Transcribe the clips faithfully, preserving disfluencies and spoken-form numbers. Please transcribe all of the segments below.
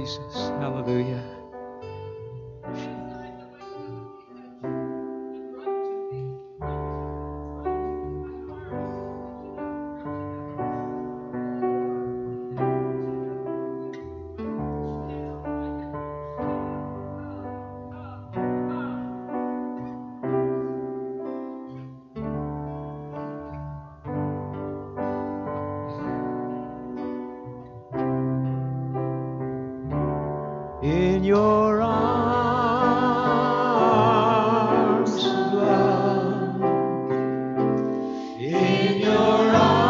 Jesus. Hallelujah. In your arms of love, in your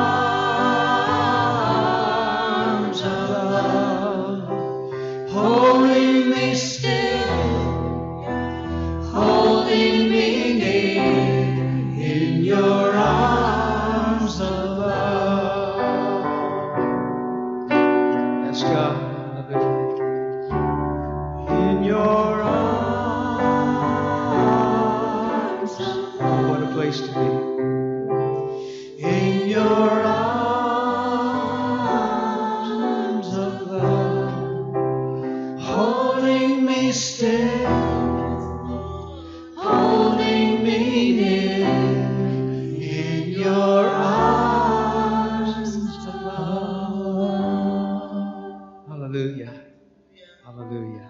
arms of love, holding me still, holding me near, in your arms of love. Yes, God. Your arms, oh, what a place to be. In your arms of love, holding me still, holding me near, in your arms of love. Hallelujah. Hallelujah.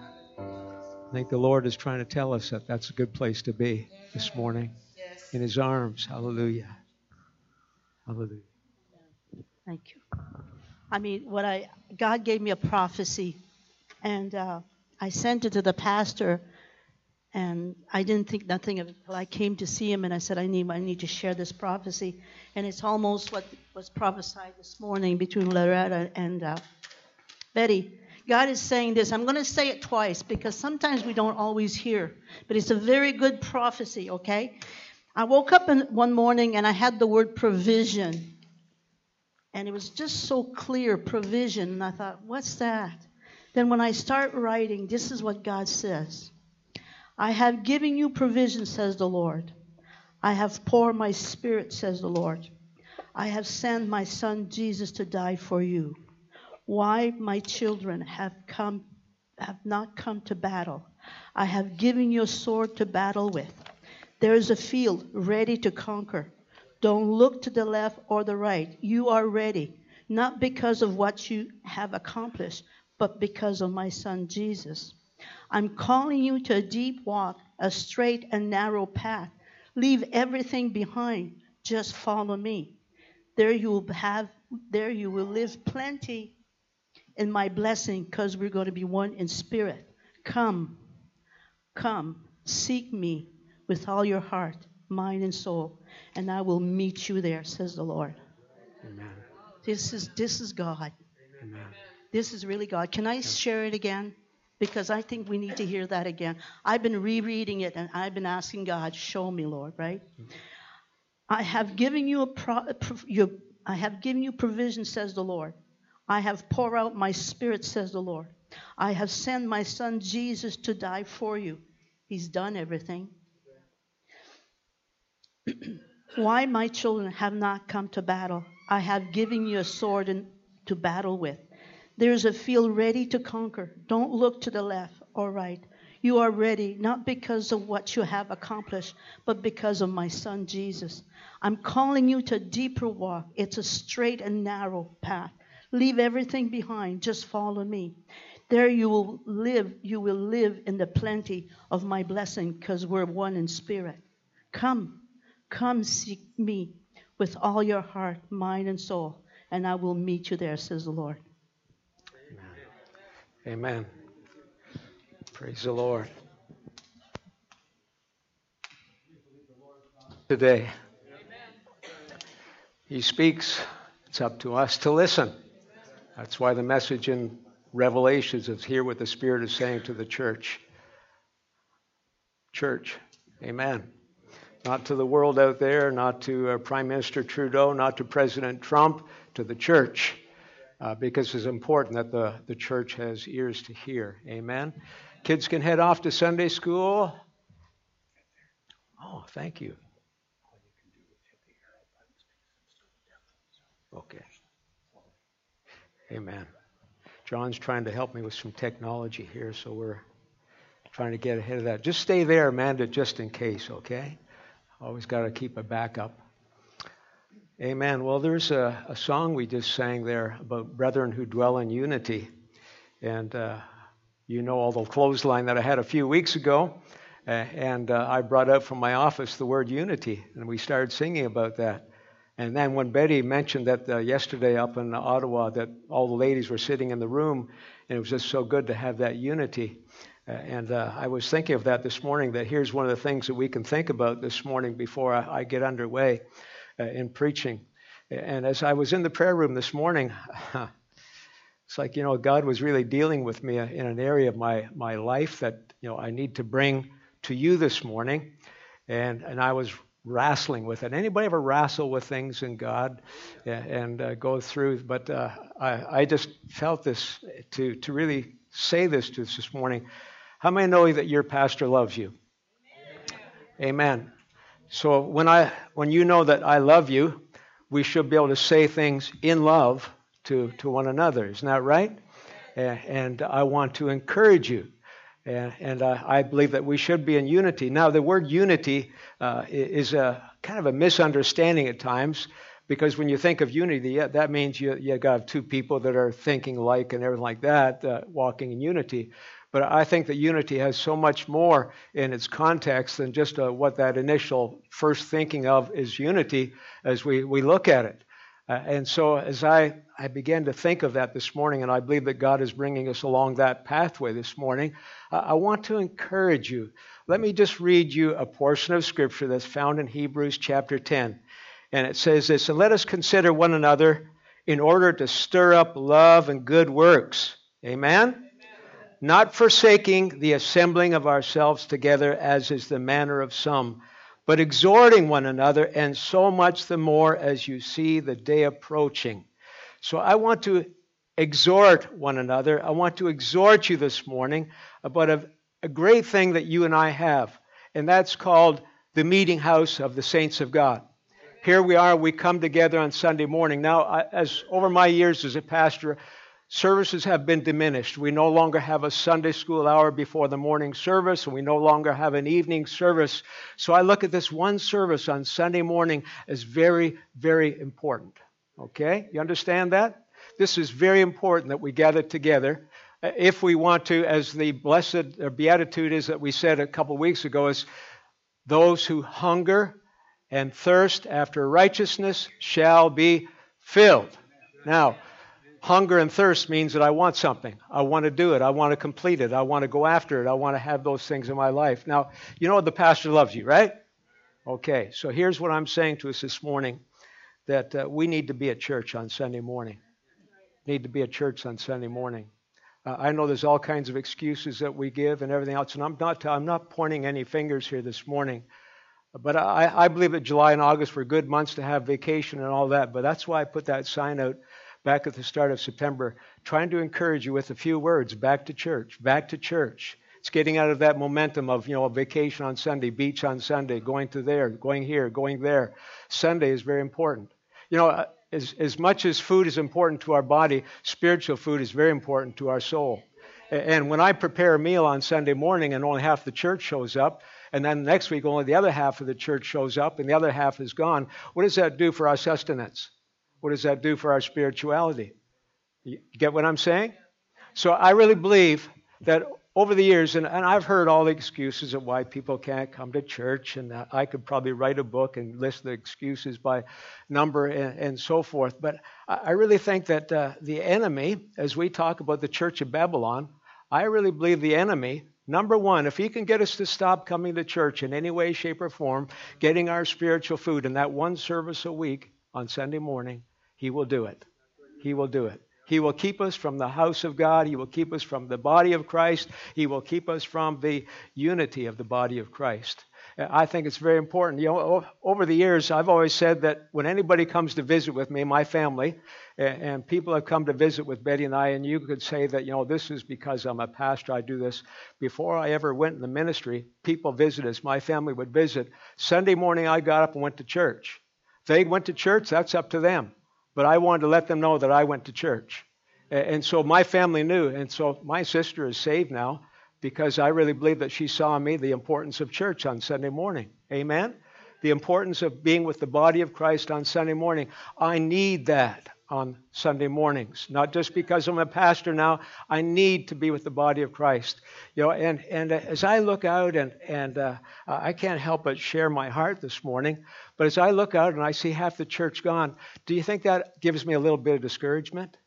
I think the Lord is trying to tell us that that's a good place to be this morning. Yes. In His arms. Hallelujah. Hallelujah. Thank you. I mean, what I God gave me a prophecy, and uh, I sent it to the pastor, and I didn't think nothing of it until I came to see him, and I said, I need I need to share this prophecy, and it's almost what was prophesied this morning between Loretta and uh, Betty. God is saying this. I'm going to say it twice because sometimes we don't always hear. But it's a very good prophecy, okay? I woke up in, one morning and I had the word provision. And it was just so clear, provision. And I thought, what's that? Then when I start writing, this is what God says. I have given you provision, says the Lord. I have poured my spirit, says the Lord. I have sent my son Jesus to die for you. Why my children have come, have not come to battle. I have given you a sword to battle with. There is a field ready to conquer. Don't look to the left or the right. You are ready, not because of what you have accomplished, but because of my son Jesus. I'm calling you to a deep walk, a straight and narrow path. Leave everything behind. Just follow me. There you will have, there you will live plenty in my blessing, because we're going to be one in spirit. Come, come, seek me with all your heart, mind, and soul, and I will meet you there, says the Lord. Amen. This is this is God. Amen. This is really God. Can I share it again? Because I think we need to hear that again. I've been rereading it, and I've been asking God, show me, Lord, right? Mm-hmm. I have given you a pro, your, I have given you provision, says the Lord. I have poured out my spirit, says the Lord. I have sent my son Jesus to die for you. He's done everything. Why my children have not come to battle? I have given you a sword in, to battle with. There is a field ready to conquer. Don't look to the left or right. You are ready, not because of what you have accomplished, but because of my son Jesus. I'm calling you to a deeper walk. It's a straight and narrow path. Leave everything behind. Just follow me. There you will live. You will live in the plenty of my blessing, because we're one in spirit. Come, come seek me with all your heart, mind, and soul, and I will meet you there, says the Lord. Amen. Amen. Praise the Lord. Today, He speaks. It's up to us to listen. That's why the message in Revelations is hear what the Spirit is saying to the church. Church. Amen. Not to the world out there, not to uh, Prime Minister Trudeau, not to President Trump, to the church. Uh, because it's important that the, the church has ears to hear. Amen. Kids can head off to Sunday school. Oh, thank you. Okay. Amen. John's trying to help me with some technology here, so we're trying to get ahead of that. Just stay there, Amanda, just in case, okay? Always got to keep a backup. Amen. Well, there's a, a song we just sang there about brethren who dwell in unity. And uh, you know all the clothesline that I had a few weeks ago. Uh, and uh, I brought up from my office the word unity. And we started singing about that. And then when Betty mentioned that uh, yesterday up in Ottawa that all the ladies were sitting in the room, and it was just so good to have that unity. Uh, and uh, I was thinking of that this morning, that here's one of the things that we can think about this morning before I, I get underway uh, in preaching. And as I was in the prayer room this morning, it's like, you know, God was really dealing with me in an area of my, my life that, you know, I need to bring to you this morning. And, and I was wrestling with it. Anybody ever wrestle with things in God and, and uh, go through? But uh, I, I just felt this to, to really say this to us this morning. How many know that your pastor loves you? Amen. Amen. So when I, when you know that I love you, we should be able to say things in love to, to one another. Isn't that right? And, and I want to encourage you. And, and uh, I believe that we should be in unity. Now, the word unity uh, is a kind of a misunderstanding at times, because when you think of unity, yeah, that means you you got two people that are thinking alike and everything like that, uh, walking in unity. But I think that unity has so much more in its context than just uh, what that initial first thinking of is unity as we, we look at it. Uh, and so as I, I began to think of that this morning, and I believe that God is bringing us along that pathway this morning, uh, I want to encourage you. Let me just read you a portion of Scripture that's found in Hebrews chapter ten. And it says this, "And let us consider one another in order to stir up love and good works." Amen? Amen. "Not forsaking the assembling of ourselves together, as is the manner of some, but exhorting one another, and so much the more as you see the day approaching." So I want to exhort one another. I want to exhort you this morning about a, a great thing that you and I have, and that's called the meeting house of the saints of God. Here we are, we come together on Sunday morning. Now, I, as over my years as a pastor, services have been diminished. We no longer have a Sunday school hour before the morning service, and we no longer have an evening service. So I look at this one service on Sunday morning as very, very important. Okay? You understand that? This is very important that we gather together. If we want to, as the blessed or beatitude is that we said a couple weeks ago, is those who hunger and thirst after righteousness shall be filled. Now, hunger and thirst means that I want something. I want to do it. I want to complete it. I want to go after it. I want to have those things in my life. Now, you know the pastor loves you, right? Okay, so here's what I'm saying to us this morning, that uh, we need to be at church on Sunday morning. Need to be at church on Sunday morning. Uh, I know there's all kinds of excuses that we give and everything else, and I'm not, I'm not pointing any fingers here this morning. But I, I believe that July and August were good months to have vacation and all that. But that's why I put that sign out back at the start of September, trying to encourage you with a few words, back to church, back to church. It's getting out of that momentum of, you know, vacation on Sunday, beach on Sunday, going to there, going here, going there. Sunday is very important. You know, as, as much as food is important to our body, spiritual food is very important to our soul. And when I prepare a meal on Sunday morning and only half the church shows up, and then next week only the other half of the church shows up and the other half is gone, what does that do for our sustenance? What does that do for our spirituality? You get what I'm saying? So I really believe that over the years, and, and I've heard all the excuses of why people can't come to church, and I could probably write a book and list the excuses by number and, and so forth. But I really think that uh, the enemy, as we talk about the church of Babylon, I really believe the enemy, number one, if he can get us to stop coming to church in any way, shape, or form, getting our spiritual food in that one service a week on Sunday morning, he will do it. He will do it. He will keep us from the house of God. He will keep us from the body of Christ. He will keep us from the unity of the body of Christ. I think it's very important. You know, over the years, I've always said that when anybody comes to visit with me, my family, and people have come to visit with Betty and I, and you could say that, you know, this is because I'm a pastor, I do this. Before I ever went in the ministry, people visit us. My family would visit. Sunday morning, I got up and went to church. If they went to church, that's up to them. But I wanted to let them know that I went to church. And so my family knew. And so my sister is saved now because I really believe that she saw in me the importance of church on Sunday morning. Amen? The importance of being with the body of Christ on Sunday morning. I need that on Sunday mornings. Not just because I'm a pastor now. I need to be with the body of Christ. You know, and, and as I look out, and, and uh, I can't help but share my heart this morning, but as I look out and I see half the church gone, do you think that gives me a little bit of discouragement?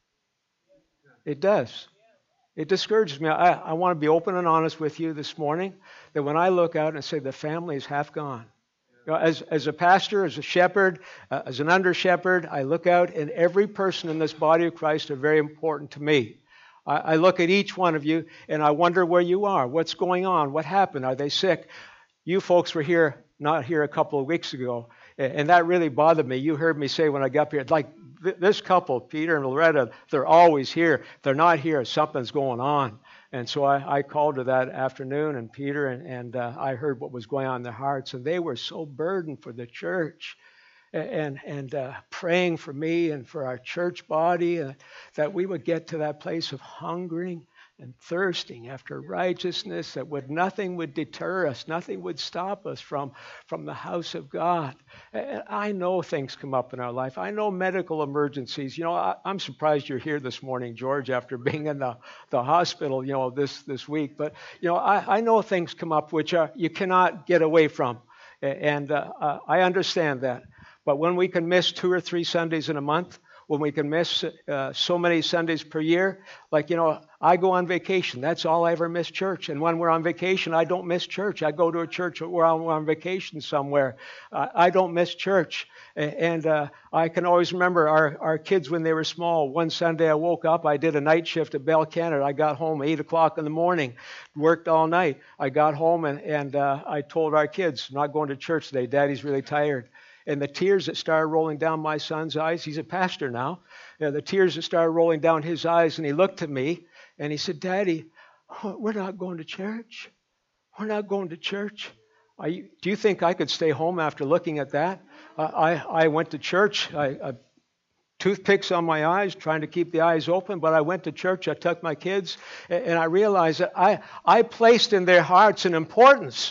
It does. It discourages me. I, I want to be open and honest with you this morning, that when I look out and say the family is half gone. You know, as, as a pastor, as a shepherd, uh, as an under-shepherd, I look out, and every person in this body of Christ are very important to me. I, I look at each one of you, and I wonder where you are. What's going on? What happened? Are they sick? You folks were here, not here a couple of weeks ago, and, and that really bothered me. You heard me say when I got up here, like, this couple, Peter and Loretta, they're always here. If they're not here, something's going on. And so I, I called her that afternoon, and Peter, and, and uh, I heard what was going on in their hearts. And they were so burdened for the church and, and uh, praying for me and for our church body, uh, that we would get to that place of hungering and thirsting after righteousness, that would nothing would deter us, nothing would stop us from, from the house of God. And I know things come up in our life. I know medical emergencies. You know, I, I'm surprised you're here this morning, George, after being in the, the hospital, you know, this, this week. But, you know, I, I know things come up which are, you cannot get away from. And uh, uh, I understand that. But when we can miss two or three Sundays in a month, when we can miss uh, so many Sundays per year, like, you know, I go on vacation. That's all I ever miss church. And when we're on vacation, I don't miss church. I go to a church where I'm on vacation somewhere. Uh, I don't miss church. And uh, I can always remember our, our kids when they were small. One Sunday I woke up. I did a night shift at Bell Canada. I got home eight o'clock in the morning, worked all night. I got home and, and uh, I told our kids, I'm not going to church today. Daddy's really tired. And the tears that started rolling down my son's eyes, he's a pastor now, you know, the tears that started rolling down his eyes, and he looked at me, and he said, Daddy, we're not going to church. We're not going to church. Are you, do you think I could stay home after looking at that? Uh, I, I went to church. I, I toothpicks on my eyes, trying to keep the eyes open, but I went to church. I took my kids, and, and I realized that I, I placed in their hearts an importance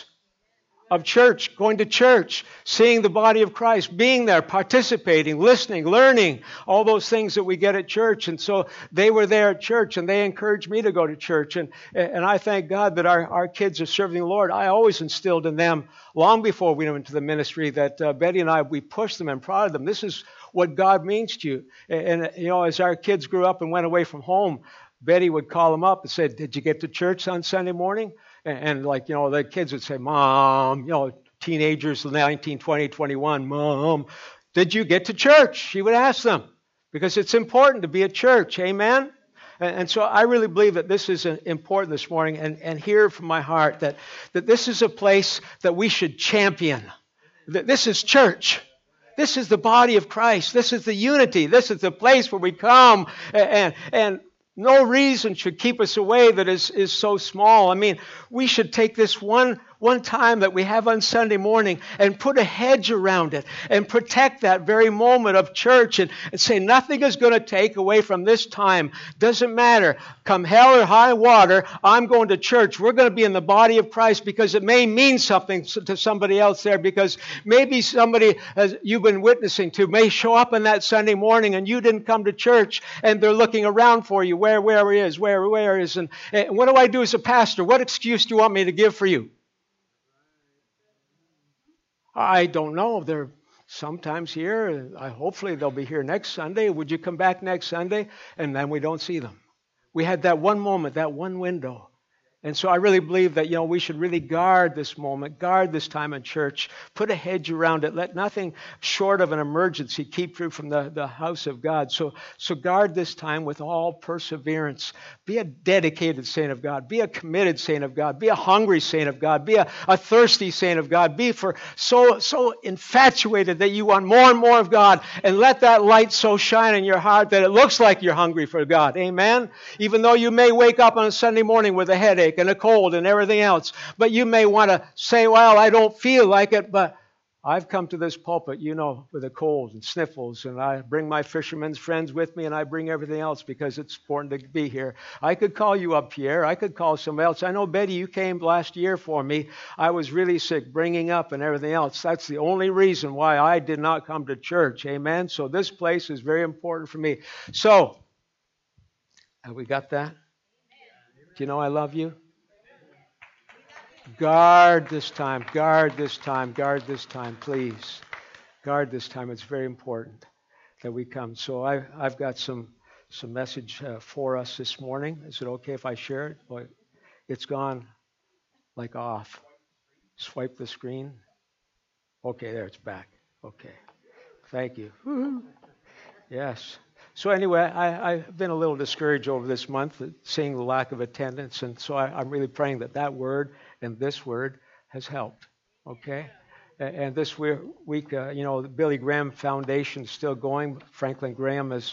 of church, going to church, seeing the body of Christ, being there, participating, listening, learning, all those things that we get at church. And so they were there at church, and they encouraged me to go to church. And, and I thank God that our, our kids are serving the Lord. I always instilled in them, long before we went into the ministry, that uh, Betty and I, we pushed them and prodded them. This is what God means to you. And, and, you know, as our kids grew up and went away from home, Betty would call them up and say, did you get to church on Sunday morning? And like, you know, the kids would say, Mom, you know, teenagers, nineteen, twenty, twenty-one, Mom, did you get to church? She would ask them, because it's important to be at church. Amen? And, and so I really believe that this is important this morning, and, and hear from my heart that, that this is a place that we should champion. That this is church. This is the body of Christ. This is the unity. This is the place where we come, and, and, and no reason should keep us away that is, is so small. I mean, we should take this one, one time that we have on Sunday morning and put a hedge around it and protect that very moment of church, and, and say nothing is going to take away from this time. Doesn't matter. Come hell or high water, I'm going to church. We're going to be in the body of Christ, because it may mean something to somebody else there, because maybe somebody as you've been witnessing to may show up on that Sunday morning and you didn't come to church, and they're looking around for you. Where, where is, where, where is, and, and what do I do as a pastor? What excuse do you want me to give for you? I don't know. They're sometimes here. I, hopefully they'll be here next Sunday. Would you come back next Sunday? And then we don't see them. We had that one moment, that one window. And so I really believe that, you know, we should really guard this moment, guard this time in church, put a hedge around it. Let nothing short of an emergency keep you from the, the house of God. So, so guard this time with all perseverance. Be a dedicated saint of God. Be a committed saint of God. Be a hungry saint of God. Be a, a thirsty saint of God. Be for so, so infatuated that you want more and more of God. And let that light so shine in your heart that it looks like you're hungry for God. Amen? Even though you may wake up on a Sunday morning with a headache and a cold and everything else, but you may want to say, well, I don't feel like it, but I've come to this pulpit, you know, with a cold and sniffles, and I bring my fishermen's friends with me, and I bring everything else because it's important to be here. I could call you up, Pierre. I could call somebody else. I know, Betty, you came last year for me. I was really sick, bringing up and everything else. That's the only reason why I did not come to church. Amen? So this place is very important for me. So, have we got that? Do you know I love you? Guard this time, guard this time, guard this time, please. Guard this time. It's very important that we come. So I, I've got some some message uh, for us this morning. Is it okay if I share it? Boy, it's gone like off. Swipe the screen. Okay, there, it's back. Okay. Thank you. Woo-hoo. Yes. So anyway, I, I've been a little discouraged over this month, seeing the lack of attendance, and so I, I'm really praying that that word and this word has helped, okay? And, and this week, uh, you know, the Billy Graham Foundation is still going. Franklin Graham is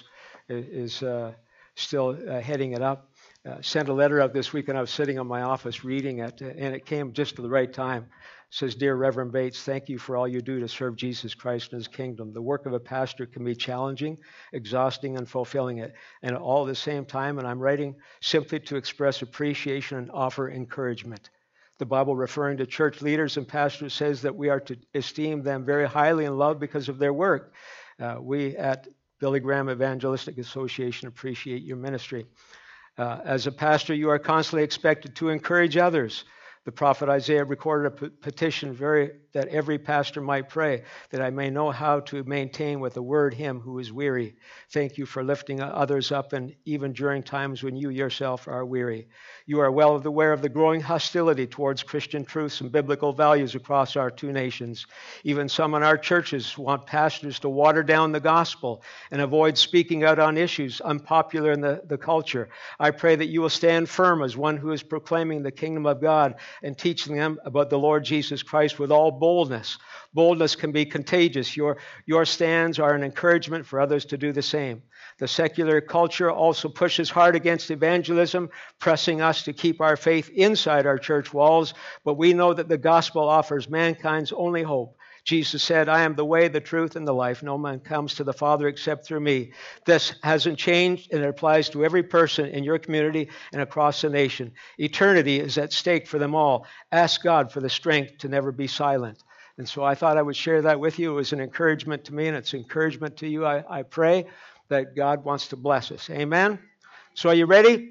is uh, still uh, heading it up. Uh, sent a letter out this week, and I was sitting in my office reading it, and it came just at the right time. It says, Dear Reverend Bates, thank you for all you do to serve Jesus Christ and his kingdom. The work of a pastor can be challenging, exhausting, and fulfilling it, and all at the same time, and I'm writing simply to express appreciation and offer encouragement. The Bible, referring to church leaders and pastors, says that we are to esteem them very highly and love because of their work. Uh, we at Billy Graham Evangelistic Association appreciate your ministry. Uh, as a pastor, you are constantly expected to encourage others. The prophet Isaiah recorded a p- petition very, that every pastor might pray, that I may know how to maintain with a word him who is weary. Thank you for lifting others up, and even during times when you yourself are weary. You are well aware of the growing hostility towards Christian truths and biblical values across our two nations. Even some in our churches want pastors to water down the gospel and avoid speaking out on issues unpopular in the, the culture. I pray that you will stand firm as one who is proclaiming the kingdom of God and teaching them about the Lord Jesus Christ with all boldness. Boldness can be contagious. Your, your stands are an encouragement for others to do the same. The secular culture also pushes hard against evangelism, pressing us to keep our faith inside our church walls, but we know that the gospel offers mankind's only hope. Jesus said, I am the way, the truth, and the life. No man comes to the Father except through me. This hasn't changed, and it applies to every person in your community and across the nation. Eternity is at stake for them all. Ask God for the strength to never be silent. And so I thought I would share that with you. It was an encouragement to me, and it's encouragement to you. I, I pray that God wants to bless us. Amen? So are you ready?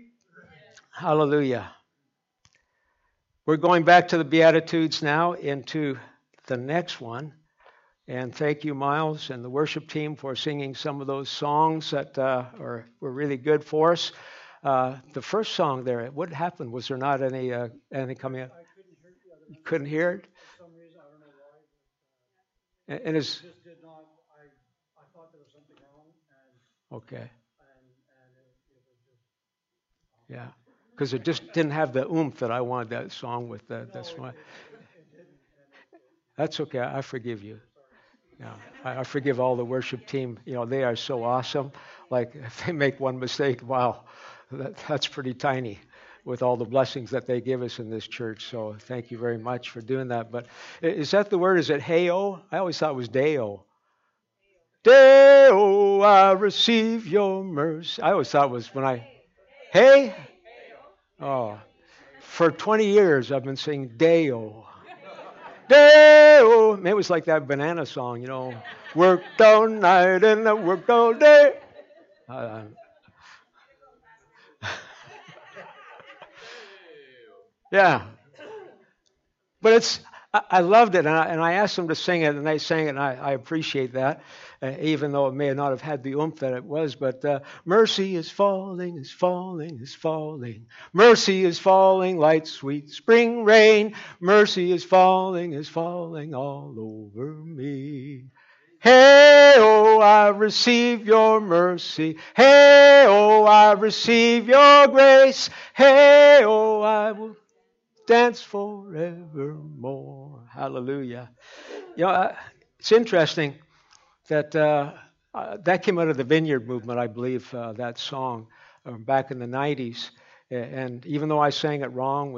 Hallelujah. We're going back to the Beatitudes now, into the next one. And thank you, Miles, and the worship team for singing some of those songs that uh, are, were really good for us. Uh, the first song there, what happened? Was there not any uh, anything coming up? I couldn't hear it the other You couldn't hear it? For some reason, I don't know why. But, uh, And, and it's, it just did not. I I thought there was something wrong, and okay, and and it, it was just. yeah. Because it just didn't have the oomph that I wanted that song with. The, No, that's it, why. it, it didn't. And it, That's okay. I forgive you. Yeah, I, I forgive all the worship team. You know, they are so awesome. Like, if they make one mistake, wow, that, that's pretty tiny with all the blessings that they give us in this church. So thank you very much for doing that. But is that the word? Is it hey-o? I always thought it was Deo. Deo, I receive your mercy. I always thought it was when I, hey? Oh, for twenty years I've been singing Deo. Deo. Maybe it was like that banana song, you know. Worked all night and I worked all day. Uh, yeah. But it's, I, I loved it, and I, and I asked them to sing it, and they sang it, and I, I appreciate that, uh, even though it may not have had the oomph that it was. But uh, mercy is falling, is falling, is falling. Mercy is falling like sweet spring rain. Mercy is falling, is falling all over me. Hey, oh, I receive your mercy. Hey, oh, I receive your grace. Hey, oh, I will dance forevermore. Hallelujah. You know, uh, it's interesting that uh, uh, that came out of the Vineyard movement, I believe, uh, that song uh, back in the nineties. And even though I sang it wrong with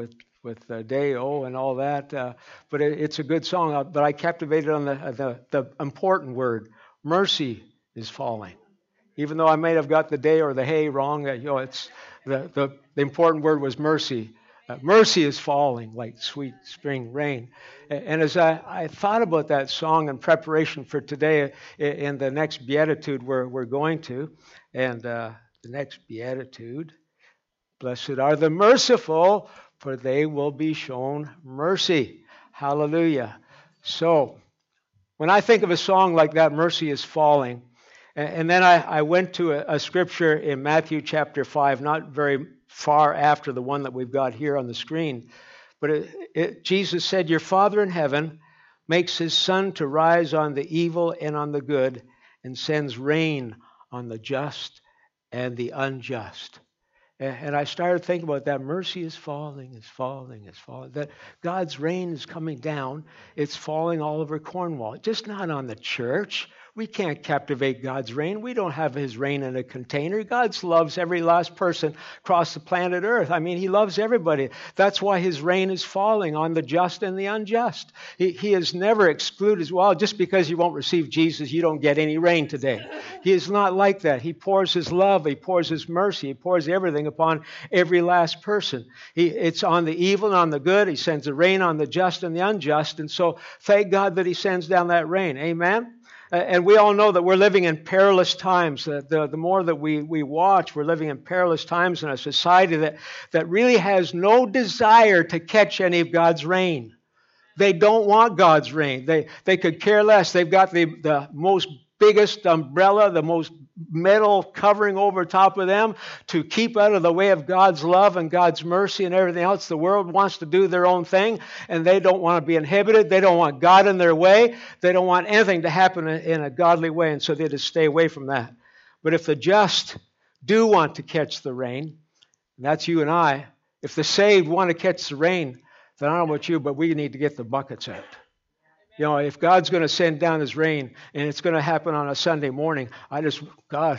with uh, Deo and all that. Uh, but it, it's a good song. Uh, But I captivated on the, uh, the the important word. Mercy is falling. Even though I may have got the day or the hey wrong, uh, you know, it's the, the the important word was mercy. Uh, mercy is falling like sweet spring rain. And, and as I, I thought about that song in preparation for today, in, in the next beatitude we're we're going to, and uh, the next beatitude, blessed are the merciful, for they will be shown mercy. Hallelujah. So, when I think of a song like that, mercy is falling. And then I, I went to a, a scripture in Matthew chapter five, not very far after the one that we've got here on the screen. But it, it, Jesus said, your Father in heaven makes his sun to rise on the evil and on the good, and sends rain on the just and the unjust. And I started thinking about that. Mercy is falling, is falling, is falling. That God's rain is coming down. It's falling all over Cornwall. Just not on the church. We can't captivate God's rain. We don't have his rain in a container. God loves every last person across the planet Earth. I mean, he loves everybody. That's why his rain is falling on the just and the unjust. He, he has never excluded, well, just because you won't receive Jesus, you don't get any rain today. He is not like that. He pours his love. He pours his mercy. He pours everything upon every last person. He, it's on the evil and on the good. He sends the rain on the just and the unjust. And so thank God that he sends down that rain. Amen? Uh, and we all know that we're living in perilous times. Uh, the, the more that we, we watch, we're living in perilous times in a society that, that really has no desire to catch any of God's rain. They don't want God's rain. They, they could care less. They've got the, the most biggest umbrella, the most metal covering over top of them to keep out of the way of God's love and God's mercy and everything else. The world wants to do their own thing, and they don't want to be inhibited. They don't want God in their way. They don't want anything to happen in a godly way, and so they just stay away from that. But if the just do want to catch the rain, and that's you and I, if the saved want to catch the rain, then I don't know about you, but we need to get the buckets out. You know, if God's going to send down his rain and it's going to happen on a Sunday morning, I just, God,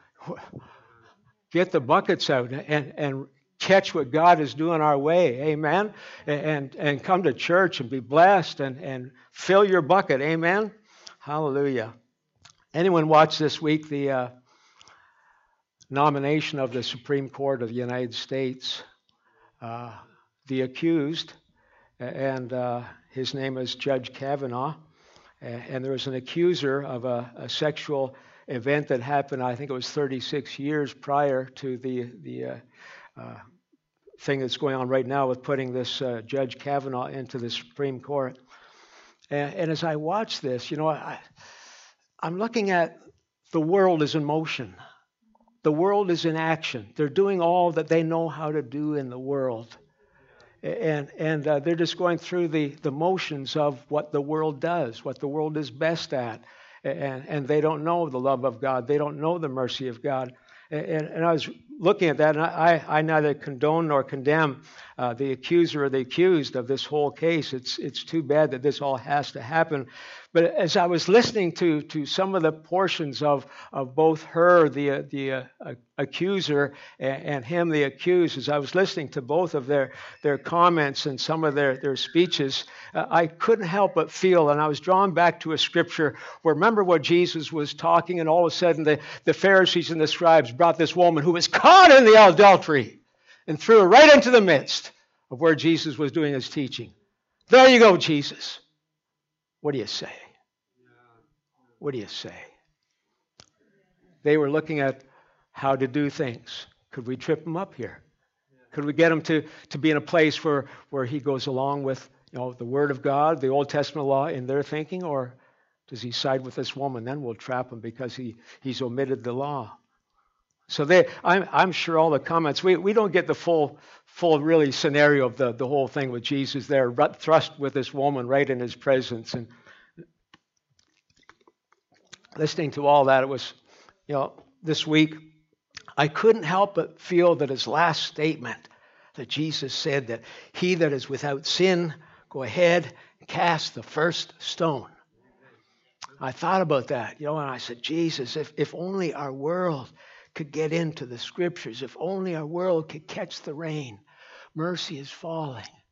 get the buckets out and, and catch what God is doing our way. Amen. And, and come to church and be blessed and, and fill your bucket. Amen. Hallelujah. Anyone watch this week the uh, nomination of the Supreme Court of the United States? Uh, the accused, and uh, his name is Judge Kavanaugh, and there was an accuser of a, a sexual event that happened, I think it was thirty-six years prior to the, the uh, uh, thing that's going on right now with putting this uh, Judge Kavanaugh into the Supreme Court. And, and as I watch this, you know, I, I'm looking at the world is in motion. The world is in action. They're doing all that they know how to do in the world. And and uh, they're just going through the, the motions of what the world does, what the world is best at. And, and they don't know the love of God. They don't know the mercy of God. And, and I was looking at that, and I, I neither condone nor condemn uh, the accuser or the accused of this whole case. It's it's too bad that this all has to happen. But as I was listening to to some of the portions of, of both her, the the uh, accuser, and, and him, the accused, as I was listening to both of their their comments and some of their their speeches, uh, I couldn't help but feel, and I was drawn back to a scripture where, remember what Jesus was talking, and all of a sudden the, the Pharisees and the scribes brought this woman who was caught in the adultery and threw her right into the midst of where Jesus was doing his teaching. There you go, Jesus. What do you say? What do you say? They were looking at how to do things. Could we trip him up here? Could we get him to, to be in a place where, where he goes along with, you know, the Word of God, the Old Testament law in their thinking, or does he side with this woman? Then we'll trap him because he, he's omitted the law. So they, I'm, I'm sure all the comments, we, we don't get the full, full really scenario of the, the whole thing with Jesus there, thrust with this woman right in his presence. And listening to all that, it was, you know, this week, I couldn't help but feel that his last statement, that Jesus said that he that is without sin, go ahead and cast the first stone. I thought about that, you know, and I said, Jesus, if, if only our world could get into the scriptures, if only our world could catch the rain. Mercy is falling.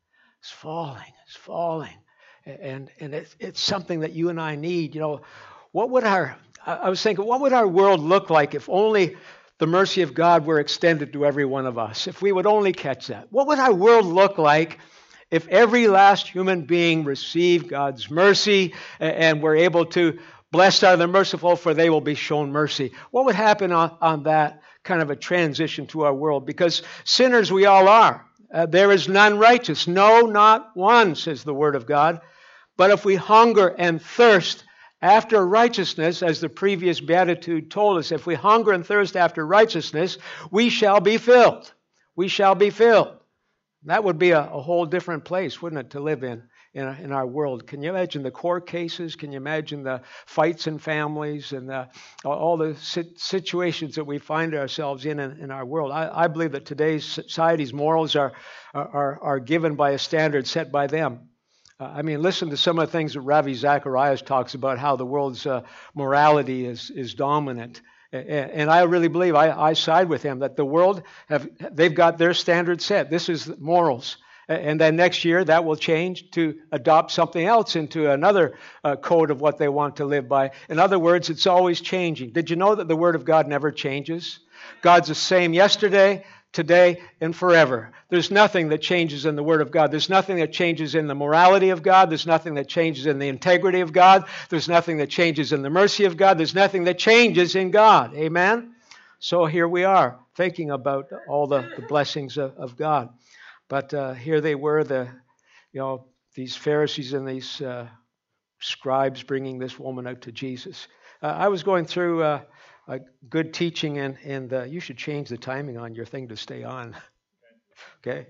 It's falling. It's falling. And, and it's, it's something that you and I need. You know, what would our, I was thinking, what would our world look like if only the mercy of God were extended to every one of us? If we would only catch that. What would our world look like if every last human being received God's mercy and were able to, blessed are the merciful, for they will be shown mercy? What would happen on, on that kind of a transition to our world? Because sinners we all are. Uh, there is none righteous. No, not one, says the Word of God. But if we hunger and thirst after righteousness, as the previous beatitude told us, if we hunger and thirst after righteousness, we shall be filled. We shall be filled. That would be a, a whole different place, wouldn't it, to live in, in, in our world? Can you imagine the court cases? Can you imagine the fights in families and the, all the situations that we find ourselves in in, in our world? I, I believe that today's society's morals are, are, are given by a standard set by them. Uh, I mean, listen to some of the things that Ravi Zacharias talks about, how the world's uh, morality is, is dominant. And I really believe, I, I side with him, that the world, have they've got their standard set. This is morals. And then next year that will change to adopt something else into another uh, code of what they want to live by. In other words, it's always changing. Did you know that the Word of God never changes? God's the same yesterday, today, and forever. There's nothing that changes in the Word of God. There's nothing that changes in the morality of God. There's nothing that changes in the integrity of God. There's nothing that changes in the mercy of God. There's nothing that changes in God. Amen? So here we are, thinking about all the, the blessings of, of God. But uh, here they were, the you know, these Pharisees and these uh, scribes bringing this woman out to Jesus. Uh, I was going through uh, a good teaching, and, and uh, you should change the timing on your thing to stay on. Okay?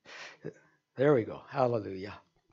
There we go. Hallelujah.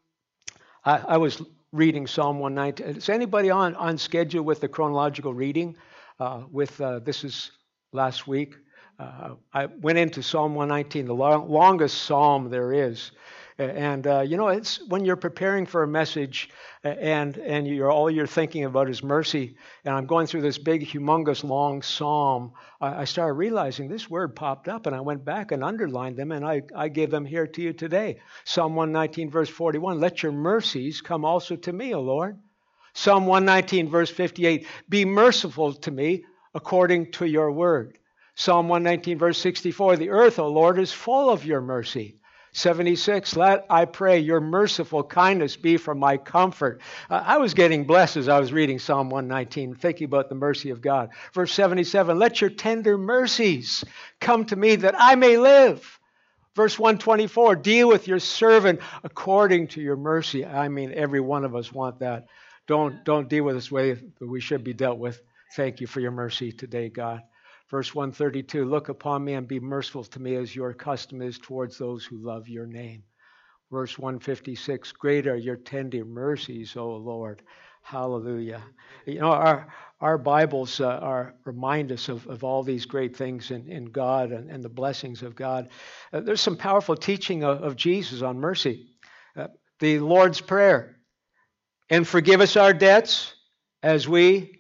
I, I was reading Psalm one nineteen. Is anybody on, on schedule with the chronological reading? Uh, with uh, this is last week. Uh, I went into Psalm one nineteen, the long, longest psalm there is. And, uh, you know, it's when you're preparing for a message and and you're all you're thinking about is mercy, and I'm going through this big, humongous, long psalm, I, I started realizing this word popped up, and I went back and underlined them, and I, I gave them here to you today. Psalm one nineteen, verse forty-one, let your mercies come also to me, O Lord. Psalm one nineteen, verse fifty-eight, be merciful to me according to your word. Psalm one nineteen, verse sixty-four, the earth, O Lord, is full of your mercy. seventy-six, let, I pray, your merciful kindness be for my comfort. Uh, I was getting blessed as I was reading Psalm one nineteen, thinking about the mercy of God. Verse seventy-seven, let your tender mercies come to me that I may live. Verse one twenty-four, deal with your servant according to your mercy. I mean, every one of us want that. Don't, don't deal with us the way that we should be dealt with. Thank you for your mercy today, God. Verse one thirty-two, look upon me and be merciful to me as your custom is towards those who love your name. Verse one fifty-six, great are your tender mercies, O Lord. Hallelujah. You know, our our Bibles uh, are remind us of, of all these great things in, in God and, and the blessings of God. Uh, there's some powerful teaching of, of Jesus on mercy. Uh, the Lord's Prayer. And forgive us our debts as we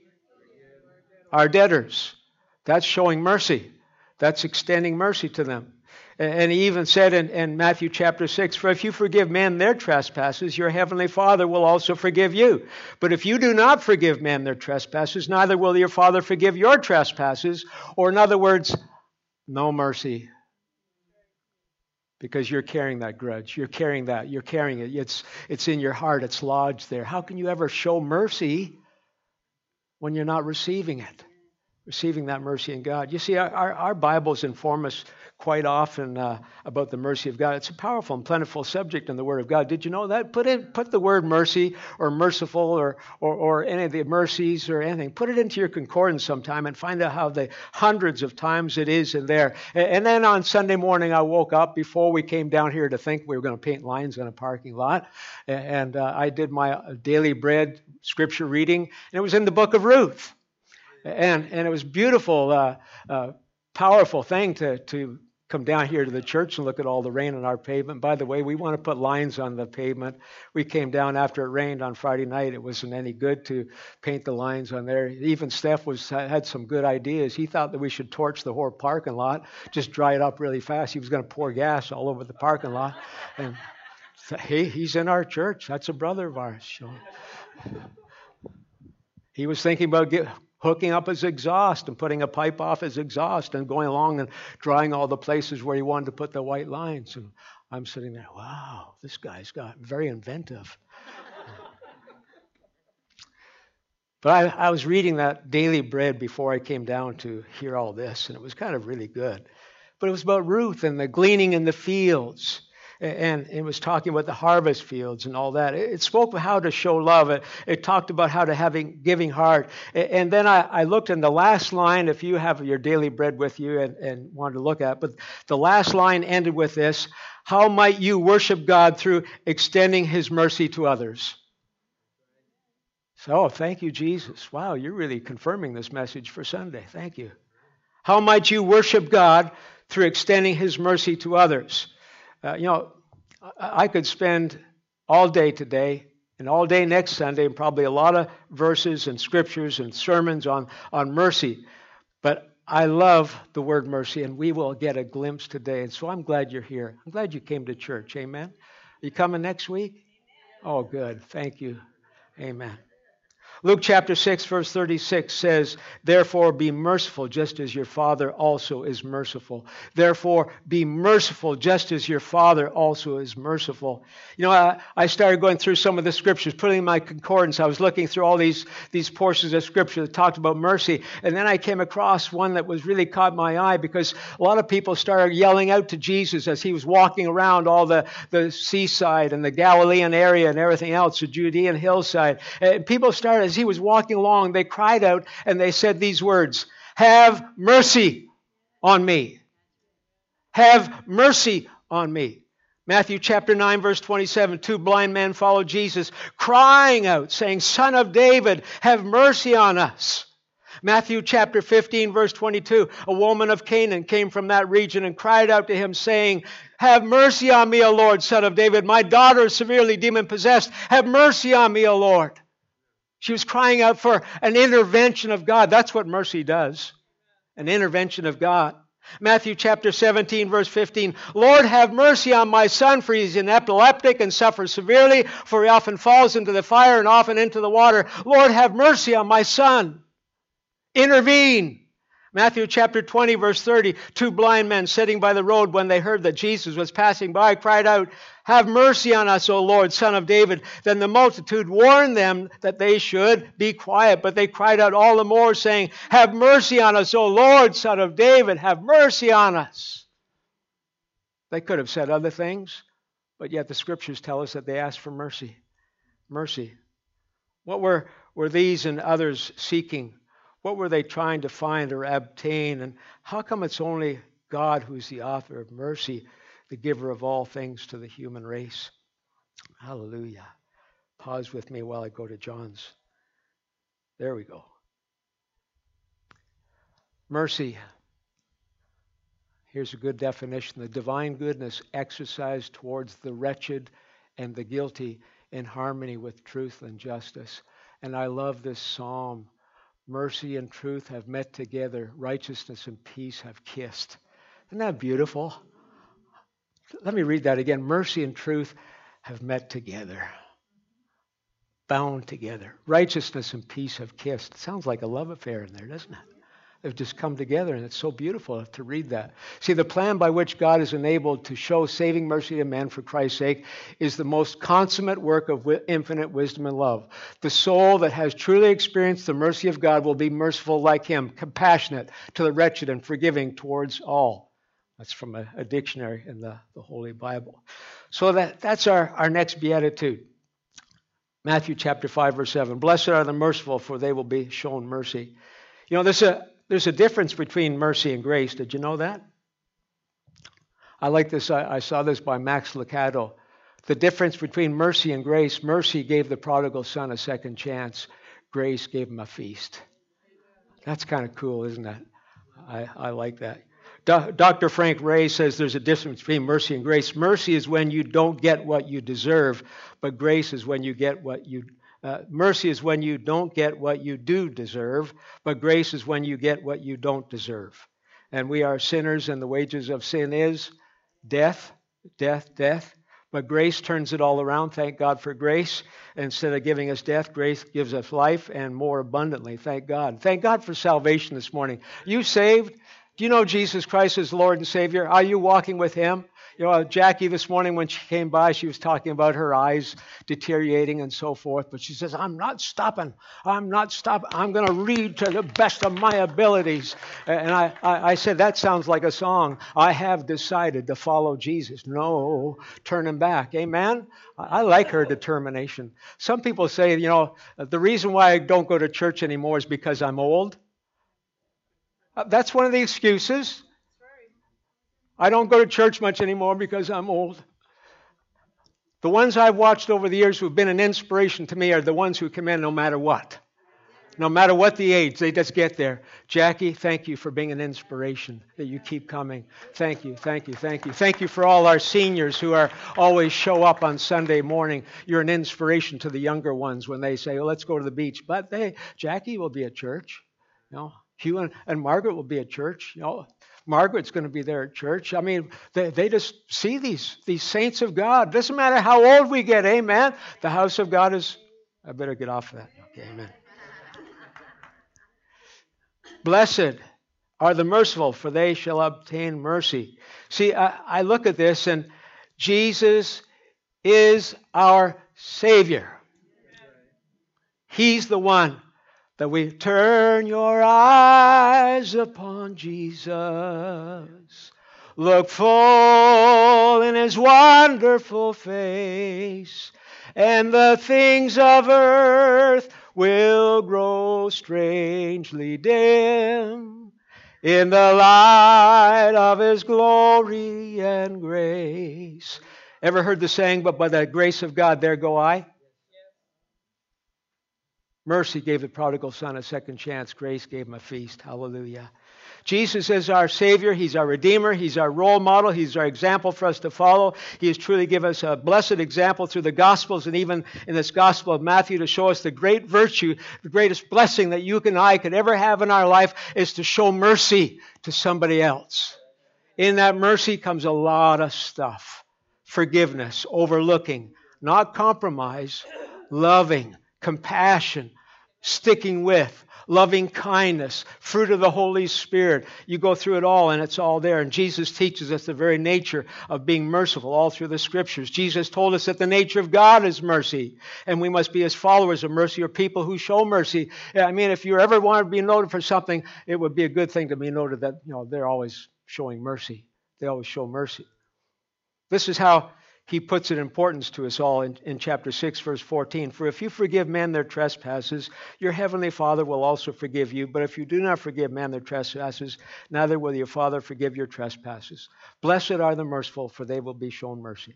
are debtors. That's showing mercy. That's extending mercy to them. And he even said in, in Matthew chapter six, for if you forgive men their trespasses, your heavenly Father will also forgive you. But if you do not forgive men their trespasses, neither will your Father forgive your trespasses. Or in other words, no mercy. Because you're carrying that grudge. You're carrying that. You're carrying it. It's, it's in your heart. It's lodged there. How can you ever show mercy when you're not receiving it? Receiving that mercy in God. You see, our, our Bibles inform us quite often uh, about the mercy of God. It's a powerful and plentiful subject in the Word of God. Did you know that? Put in, put the word mercy or merciful or, or, or any of the mercies or anything. Put it into your concordance sometime and find out how the hundreds of times it is in there. And, and then on Sunday morning, I woke up before we came down here to think we were going to paint lines in a parking lot. And uh, I did my daily bread scripture reading, and it was in the book of Ruth. And and it was beautiful, uh, uh, powerful thing to, to come down here to the church and look at all the rain on our pavement. By the way, we want to put lines on the pavement. We came down after it rained on Friday night. It wasn't any good to paint the lines on there. Even Steph was had some good ideas. He thought that we should torch the whole parking lot, just dry it up really fast. He was going to pour gas all over the parking lot. And He, he's in our church. That's a brother of ours. Sean. He was thinking about get, hooking up his exhaust and putting a pipe off his exhaust and going along and drawing all the places where he wanted to put the white lines. And I'm sitting there, wow, this guy's got very inventive. But I, I was reading that Daily Bread before I came down to hear all this, and it was kind of really good. But it was about Ruth and the gleaning in the fields. And it was talking about the harvest fields and all that. It spoke of how to show love. It, it talked about how to have a giving heart. And then I, I looked in the last line, if you have your Daily Bread with you and, and wanted to look at it, but the last line ended with this: how might you worship God through extending his mercy to others? So, thank you, Jesus. Wow, you're really confirming this message for Sunday. Thank you. How might you worship God through extending his mercy to others? Uh, you know, I could spend all day today and all day next Sunday and probably a lot of verses and scriptures and sermons on, on mercy. But I love the word mercy, and we will get a glimpse today. And so I'm glad you're here. I'm glad you came to church. Amen. Are you coming next week? Oh, good. Thank you. Amen. Luke chapter six, verse thirty-six says, therefore be merciful just as your Father also is merciful. Therefore be merciful just as your Father also is merciful. You know, I, I started going through some of the scriptures, putting in my concordance. I was looking through all these, these portions of scripture that talked about mercy. And then I came across one that was really caught my eye, because a lot of people started yelling out to Jesus as he was walking around all the, the seaside and the Galilean area and everything else, the Judean hillside. And people started, as he was walking along, they cried out and they said these words: have mercy on me. Have mercy on me. Matthew chapter nine, verse twenty-seven, two blind men followed Jesus, crying out, saying, Son of David, have mercy on us. Matthew chapter fifteen, verse twenty-two, a woman of Canaan came from that region and cried out to him, saying, have mercy on me, O Lord, Son of David. My daughter is severely demon-possessed. Have mercy on me, O Lord. She was crying out for an intervention of God. That's what mercy does, an intervention of God. Matthew chapter seventeen, verse fifteen, Lord, have mercy on my son, for he is an epileptic and suffers severely, for he often falls into the fire and often into the water. Lord, have mercy on my son. Intervene. Matthew chapter twenty, verse thirty, two blind men sitting by the road, when they heard that Jesus was passing by, cried out, have mercy on us, O Lord, Son of David. Then the multitude warned them that they should be quiet, but they cried out all the more, saying, have mercy on us, O Lord, Son of David, have mercy on us. They could have said other things, but yet the scriptures tell us that they asked for mercy. Mercy. What were, were these and others seeking? What were they trying to find or obtain? And how come it's only God who's the author of mercy, the giver of all things to the human race? Hallelujah. Pause with me while I go to John's. There we go. Mercy. Here's a good definition: the divine goodness exercised towards the wretched and the guilty in harmony with truth and justice. And I love this psalm. Mercy and truth have met together. Righteousness and peace have kissed. Isn't that beautiful? Let me read that again. Mercy and truth have met together. Bound together. Righteousness and peace have kissed. It sounds like a love affair in there, doesn't it? They've just come together, and it's so beautiful to read that. See, the plan by which God is enabled to show saving mercy to men for Christ's sake is the most consummate work of infinite wisdom and love. The soul that has truly experienced the mercy of God will be merciful like him, compassionate to the wretched and forgiving towards all. That's from a, a dictionary in the, the Holy Bible. So that, that's our, our next beatitude. Matthew chapter five, verse seven. Blessed are the merciful, for they will be shown mercy. You know, there's a There's a difference between mercy and grace. Did you know that? I like this. I, I saw this by Max Lucado. The difference between mercy and grace: mercy gave the prodigal son a second chance. Grace gave him a feast. That's kind of cool, isn't it? I, I like that. Do, Doctor Frank Ray says there's a difference between mercy and grace. Mercy is when you don't get what you deserve, but grace is when you get what you Uh, mercy is when you don't get what you do deserve, but grace is when you get what you don't deserve. And we are sinners, and the wages of sin is death, death, death. But grace turns it all around. Thank God for grace. Instead of giving us death, grace gives us life and more abundantly. Thank God. Thank God for salvation this morning. You saved? Do you know Jesus Christ is Lord and Savior? Are you walking with Him? You know, Jackie this morning when she came by, she was talking about her eyes deteriorating and so forth. But she says, I'm not stopping. I'm not stopping. I'm going to read to the best of my abilities. And I, I, I said, that sounds like a song. I have decided to follow Jesus. No turning back. Amen? I like her determination. Some people say, you know, the reason why I don't go to church anymore is because I'm old. That's one of the excuses. I don't go to church much anymore because I'm old. The ones I've watched over the years who've been an inspiration to me are the ones who come in no matter what. No matter what the age, they just get there. Jackie, thank you for being an inspiration, that you keep coming. Thank you, thank you, thank you. Thank you for all our seniors who are always show up on Sunday morning. You're an inspiration to the younger ones when they say, well, let's go to the beach. But they, Jackie will be at church. You know, Hugh and, and Margaret will be at church. You know, Margaret's going to be there at church. I mean, they, they just see these, these saints of God. Doesn't matter how old we get, amen? The house of God is... I better get off that. Okay, amen. Blessed are the merciful, for they shall obtain mercy. See, I, I look at this, and Jesus is our Savior. He's the one that we turn your eyes upon Jesus. Look full in His wonderful face, and the things of earth will grow strangely dim in the light of His glory and grace. Ever heard the saying, but by the grace of God, there go I? Mercy gave the prodigal son a second chance. Grace gave him a feast. Hallelujah. Jesus is our Savior. He's our Redeemer. He's our role model. He's our example for us to follow. He has truly given us a blessed example through the Gospels and even in this Gospel of Matthew to show us the great virtue, the greatest blessing that you and I could ever have in our life is to show mercy to somebody else. In that mercy comes a lot of stuff. Forgiveness, overlooking, not compromise, loving, compassion, sticking with, loving kindness, fruit of the Holy Spirit. You go through it all and it's all there. And Jesus teaches us the very nature of being merciful all through the Scriptures. Jesus told us that the nature of God is mercy. And we must be as followers of mercy or people who show mercy. I mean, if you ever want to be noted for something, it would be a good thing to be noted that, you know, they're always showing mercy. They always show mercy. This is how He puts an importance to us all in, in chapter six, verse fourteen. For if you forgive men their trespasses, your heavenly Father will also forgive you. But if you do not forgive men their trespasses, neither will your Father forgive your trespasses. Blessed are the merciful, for they will be shown mercy.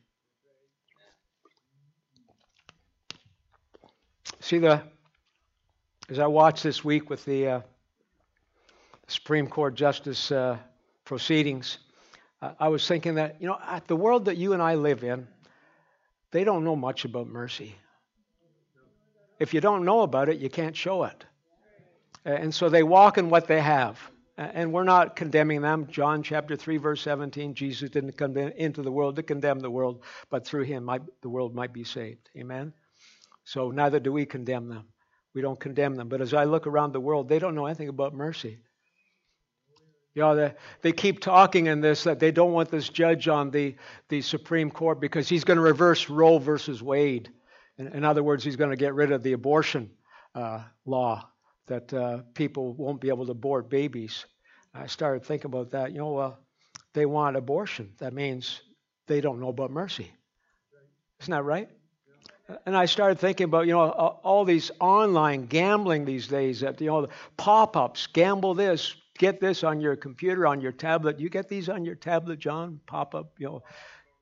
See, the as I watched this week with the uh, Supreme Court Justice uh, proceedings, I was thinking that, you know, the world that you and I live in, they don't know much about mercy. If you don't know about it, you can't show it. And so they walk in what they have. And we're not condemning them. John chapter three, verse seventeen, Jesus didn't come into the world to condemn the world, but through Him might, the world might be saved. Amen? So neither do we condemn them. We don't condemn them. But as I look around the world, they don't know anything about mercy. You know, they, they keep talking in this that they don't want this judge on the, the Supreme Court because he's going to reverse Roe versus Wade. In, in other words, he's going to get rid of the abortion uh, law that uh, people won't be able to abort babies. I started thinking about that. You know, well, they want abortion. That means they don't know about mercy. Isn't that right? And I started thinking about, you know, all these online gambling these days, that, you know, pop-ups, gamble this, get this on your computer, on your tablet. You get these on your tablet, John? Pop-up, you know.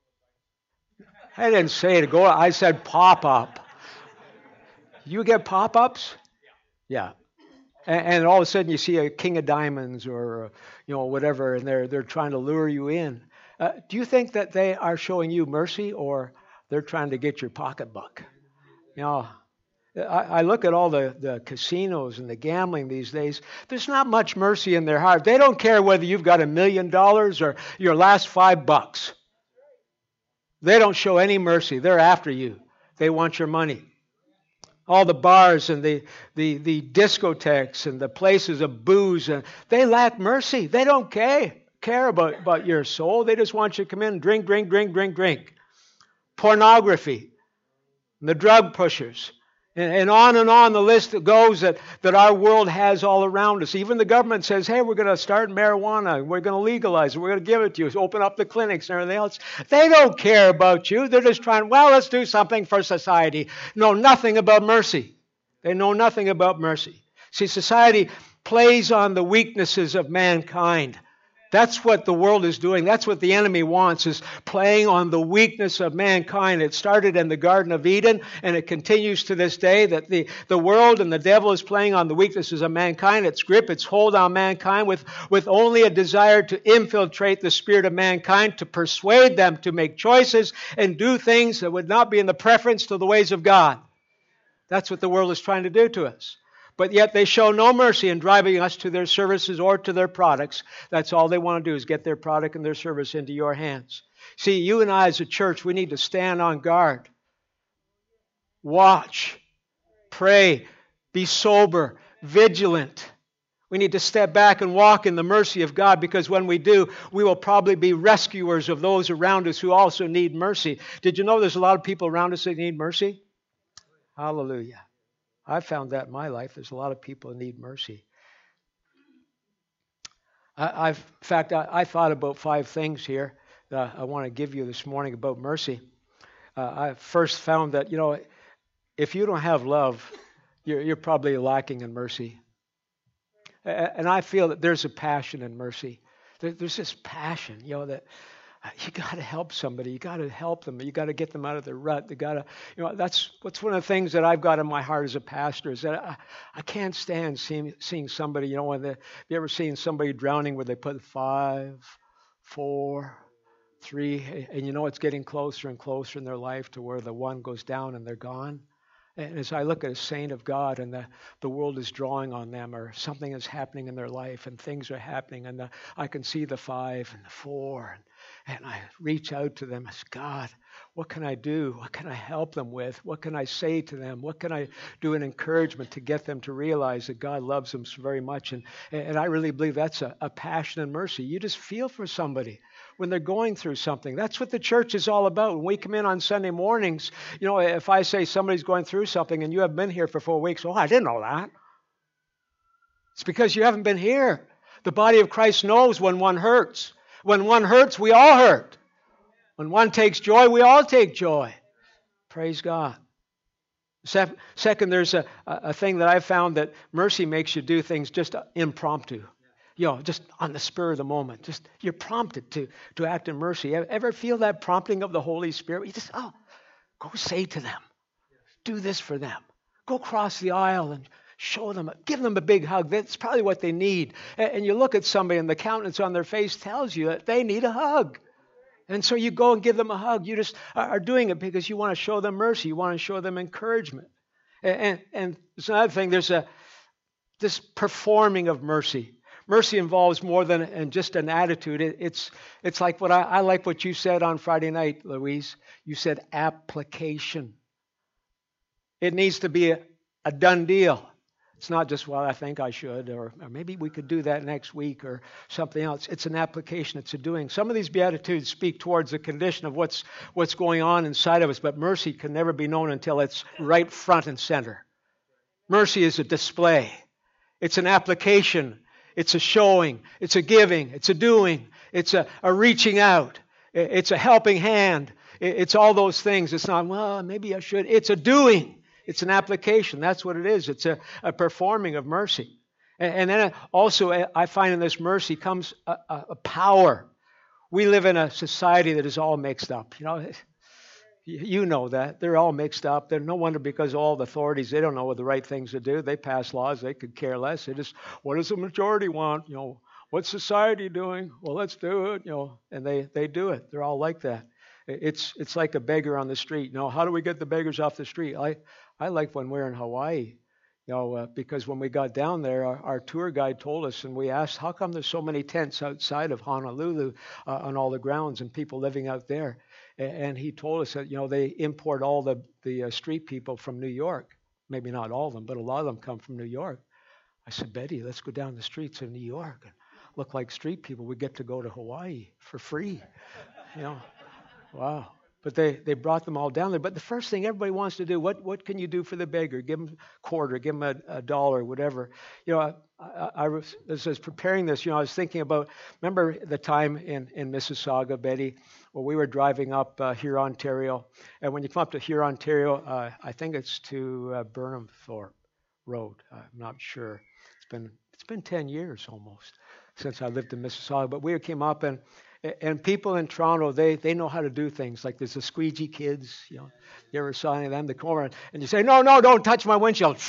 I didn't say to go, I said pop-up. You get pop-ups? Yeah. And, and all of a sudden you see a king of diamonds or, you know, whatever, and they're they're trying to lure you in. Uh, do you think that they are showing you mercy, or they're trying to get your pocketbook? You know, I, I look at all the, the casinos and the gambling these days. There's not much mercy in their heart. They don't care whether you've got a million dollars or your last five bucks. They don't show any mercy. They're after you. They want your money. All the bars and the, the, the discotheques and the places of booze, and they lack mercy. They don't care, care about, about your soul. They just want you to come in and drink, drink, drink, drink, drink. Pornography, the drug pushers, and, and on and on the list goes that, that our world has all around us. Even the government says, hey, we're going to start marijuana. We're going to legalize it. We're going to give it to you. Open up the clinics and everything else. They don't care about you. They're just trying, well, let's do something for society. Know nothing about mercy. They know nothing about mercy. See, society plays on the weaknesses of mankind. That's what the world is doing. That's what the enemy wants, is playing on the weakness of mankind. It started in the Garden of Eden, and it continues to this day, that the, the world and the devil is playing on the weaknesses of mankind, its grip, its hold on mankind, with, with only a desire to infiltrate the spirit of mankind, to persuade them to make choices and do things that would not be in the preference to the ways of God. That's what the world is trying to do to us. But yet they show no mercy in driving us to their services or to their products. That's all they want to do, is get their product and their service into your hands. See, you and I as a church, we need to stand on guard. Watch. Pray. Be sober. Vigilant. We need to step back and walk in the mercy of God, because when we do, we will probably be rescuers of those around us who also need mercy. Did you know there's a lot of people around us that need mercy? Hallelujah. I've found that in my life. There's a lot of people who need mercy. I, I've, in fact, I, I thought about five things here that I want to give you this morning about mercy. Uh, I first found that, you know, if you don't have love, you're, you're probably lacking in mercy. And I feel that there's a passion in mercy. There, there's this passion, you know, that you got to help somebody. You got to help them. You got to get them out of their rut. They got to, you know, that's what's one of the things that I've got in my heart as a pastor, is that I, I can't stand seeing seeing somebody. You know, when they, have you ever seen somebody drowning where they put five, four, three, and you know it's getting closer and closer in their life to where the one goes down and they're gone. And as I look at a saint of God, and the, the world is drawing on them, or something is happening in their life, and things are happening, and the, I can see the five and the four, and And I reach out to them as, God, what can I do? What can I help them with? What can I say to them? What can I do in encouragement to get them to realize that God loves them so very much? And, and I really believe that's a, a passion and mercy. You just feel for somebody when they're going through something. That's what the church is all about. When we come in on Sunday mornings, you know, if I say somebody's going through something and you have been here for four weeks, oh, I didn't know that. It's because you haven't been here. The body of Christ knows when one hurts. When one hurts, we all hurt. When one takes joy, we all take joy. Praise God. Se- second, there's a, a thing that I've found, that mercy makes you do things just impromptu. You know, just on the spur of the moment. Just you're prompted to, to act in mercy. Ever feel that prompting of the Holy Spirit? You just, oh, go say to them. Do this for them. Go cross the aisle and show them, give them a big hug. That's probably what they need. And you look at somebody and the countenance on their face tells you that they need a hug. And so you go and give them a hug. You just are doing it because you want to show them mercy. You want to show them encouragement. And, and, and there's another thing. There's a this performing of mercy. Mercy involves more than just an attitude. It, it's it's like what I, I like what you said on Friday night, Louise. You said application. It needs to be a, a done deal. It's not just, well, I think I should, or, or maybe we could do that next week or something else. It's an application. It's a doing. Some of these Beatitudes speak towards the condition of what's what's going on inside of us, but mercy can never be known until it's right front and center. Mercy is a display. It's an application. It's a showing. It's a giving. It's a doing. It's a, a reaching out. It's a helping hand. It's all those things. It's not, well, maybe I should. It's a doing. It's an application. That's what it is. It's a, a performing of mercy. And, and then also, I find in this mercy comes a, a, a power. We live in a society that is all mixed up. You know, you know that. They're all mixed up. They're no wonder, because all the authorities, they don't know what the right things to do. They pass laws. They could care less. They just, what does the majority want? You know, what's society doing? Well, let's do it. You know, and they, they do it. They're all like that. It's it's like a beggar on the street. You know, how do we get the beggars off the street? I, I like when we're in Hawaii, you know, uh, because when we got down there, our, our tour guide told us, and we asked, how come there's so many tents outside of Honolulu uh, on all the grounds and people living out there? And he told us that, you know, they import all the, the uh, street people from New York. Maybe not all of them, but a lot of them come from New York. I said, Betty, let's go down the streets of New York and look like street people. We get to go to Hawaii for free. You know, wow. But they, they brought them all down there. But the first thing everybody wants to do, what what can you do for the beggar? Give him a quarter, give him a, a dollar, whatever. You know, I, I, I was, as I was preparing this, you know, I was thinking about, remember the time in, in Mississauga, Betty, where we were driving up uh, Huron, Ontario. And when you come up to Huron, Ontario, uh, I think it's to uh, Burnham Thorpe Road. I'm not sure. It's been it's been ten years almost since I lived in Mississauga. But we came up and And people in Toronto, they they know how to do things. Like there's the squeegee kids, you know. You ever saw any of them? They come over and you say, no, no, don't touch my windshield.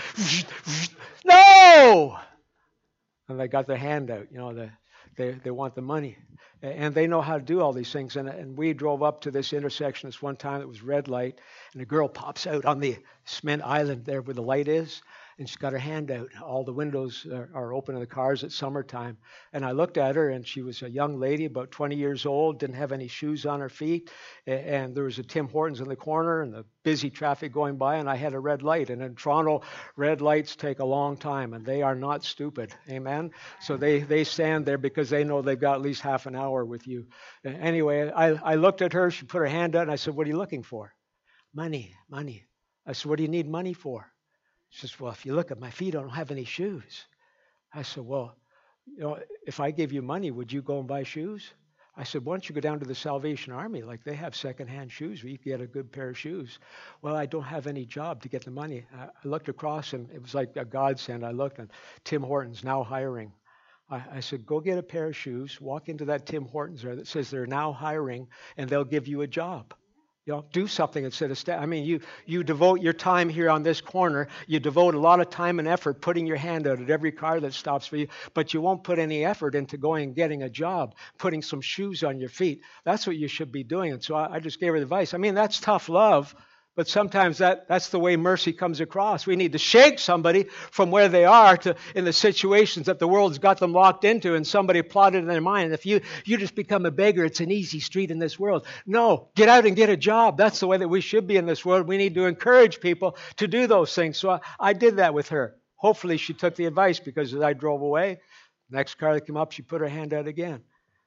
No! And they got their hand out, you know, the, they they want the money. And they know how to do all these things. And, and we drove up to this intersection this one time. It was red light. And a girl pops out on the cement island there where the light is. And she's got her hand out. All the windows are, are open in the cars. It's summertime. And I looked at her, and she was a young lady, about twenty years old, didn't have any shoes on her feet. And there was a Tim Hortons in the corner and the busy traffic going by, and I had a red light. And in Toronto, red lights take a long time, and they are not stupid. Amen? So they, they stand there because they know they've got at least half an hour with you. Anyway, I, I looked at her. She put her hand out, and I said, what are you looking for? Money, money. I said, what do you need money for? She says, well, if you look at my feet, I don't have any shoes. I said, well, you know, if I gave you money, would you go and buy shoes? I said, why don't you go down to the Salvation Army? Like they have secondhand shoes where you can get a good pair of shoes. Well, I don't have any job to get the money. I looked across, and it was like a godsend. I looked, and Tim Hortons now hiring. I, I said, go get a pair of shoes, walk into that Tim Hortons there that says they're now hiring, and they'll give you a job. You know, do something instead of stay. I mean, you, you devote your time here on this corner. You devote a lot of time and effort putting your hand out at every car that stops for you, but you won't put any effort into going and getting a job, putting some shoes on your feet. That's what you should be doing. And so I, I just gave her the advice. I mean, that's tough love, but sometimes that, that's the way mercy comes across. We need to shake somebody from where they are to in the situations that the world's got them locked into, and somebody plotted in their mind. If you, you just become a beggar, it's an easy street in this world. No, get out and get a job. That's the way that we should be in this world. We need to encourage people to do those things. So I, I did that with her. Hopefully she took the advice, because as I drove away, next car that came up, she put her hand out again.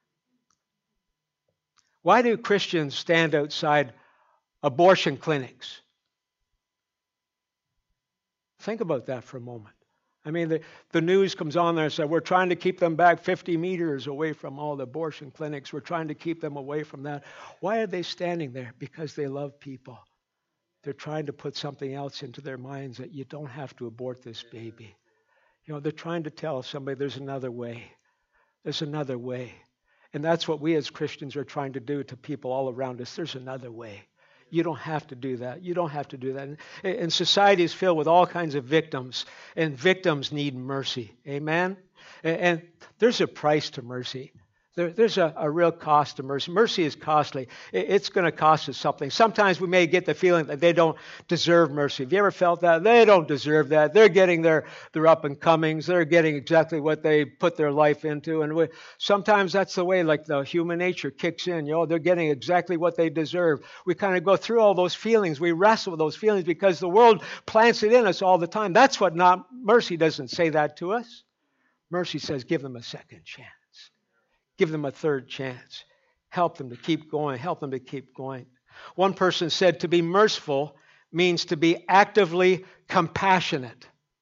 Why do Christians stand outside abortion clinics? Think about that for a moment. I mean, the, the news comes on there and says, we're trying to keep them back fifty meters away from all the abortion clinics. We're trying to keep them away from that. Why are they standing there? Because they love people. They're trying to put something else into their minds, that you don't have to abort this baby. You know, they're trying to tell somebody there's another way. There's another way. And that's what we as Christians are trying to do to people all around us. There's another way. You don't have to do that. You don't have to do that. And, and society is filled with all kinds of victims, and victims need mercy. Amen? And, and there's a price to mercy. There, there's a, a real cost to mercy. Mercy is costly. It, it's going to cost us something. Sometimes we may get the feeling that they don't deserve mercy. Have you ever felt that? They don't deserve that. They're getting their, their up and comings. They're getting exactly what they put their life into. And we, sometimes that's the way, like the human nature kicks in. You know, they're getting exactly what they deserve. We kind of go through all those feelings. We wrestle with those feelings because the world plants it in us all the time. That's what not mercy doesn't say that to us. Mercy says, give them a second chance. Give them a third chance. Help them to keep going. Help them to keep going. One person said to be merciful means to be actively compassionate.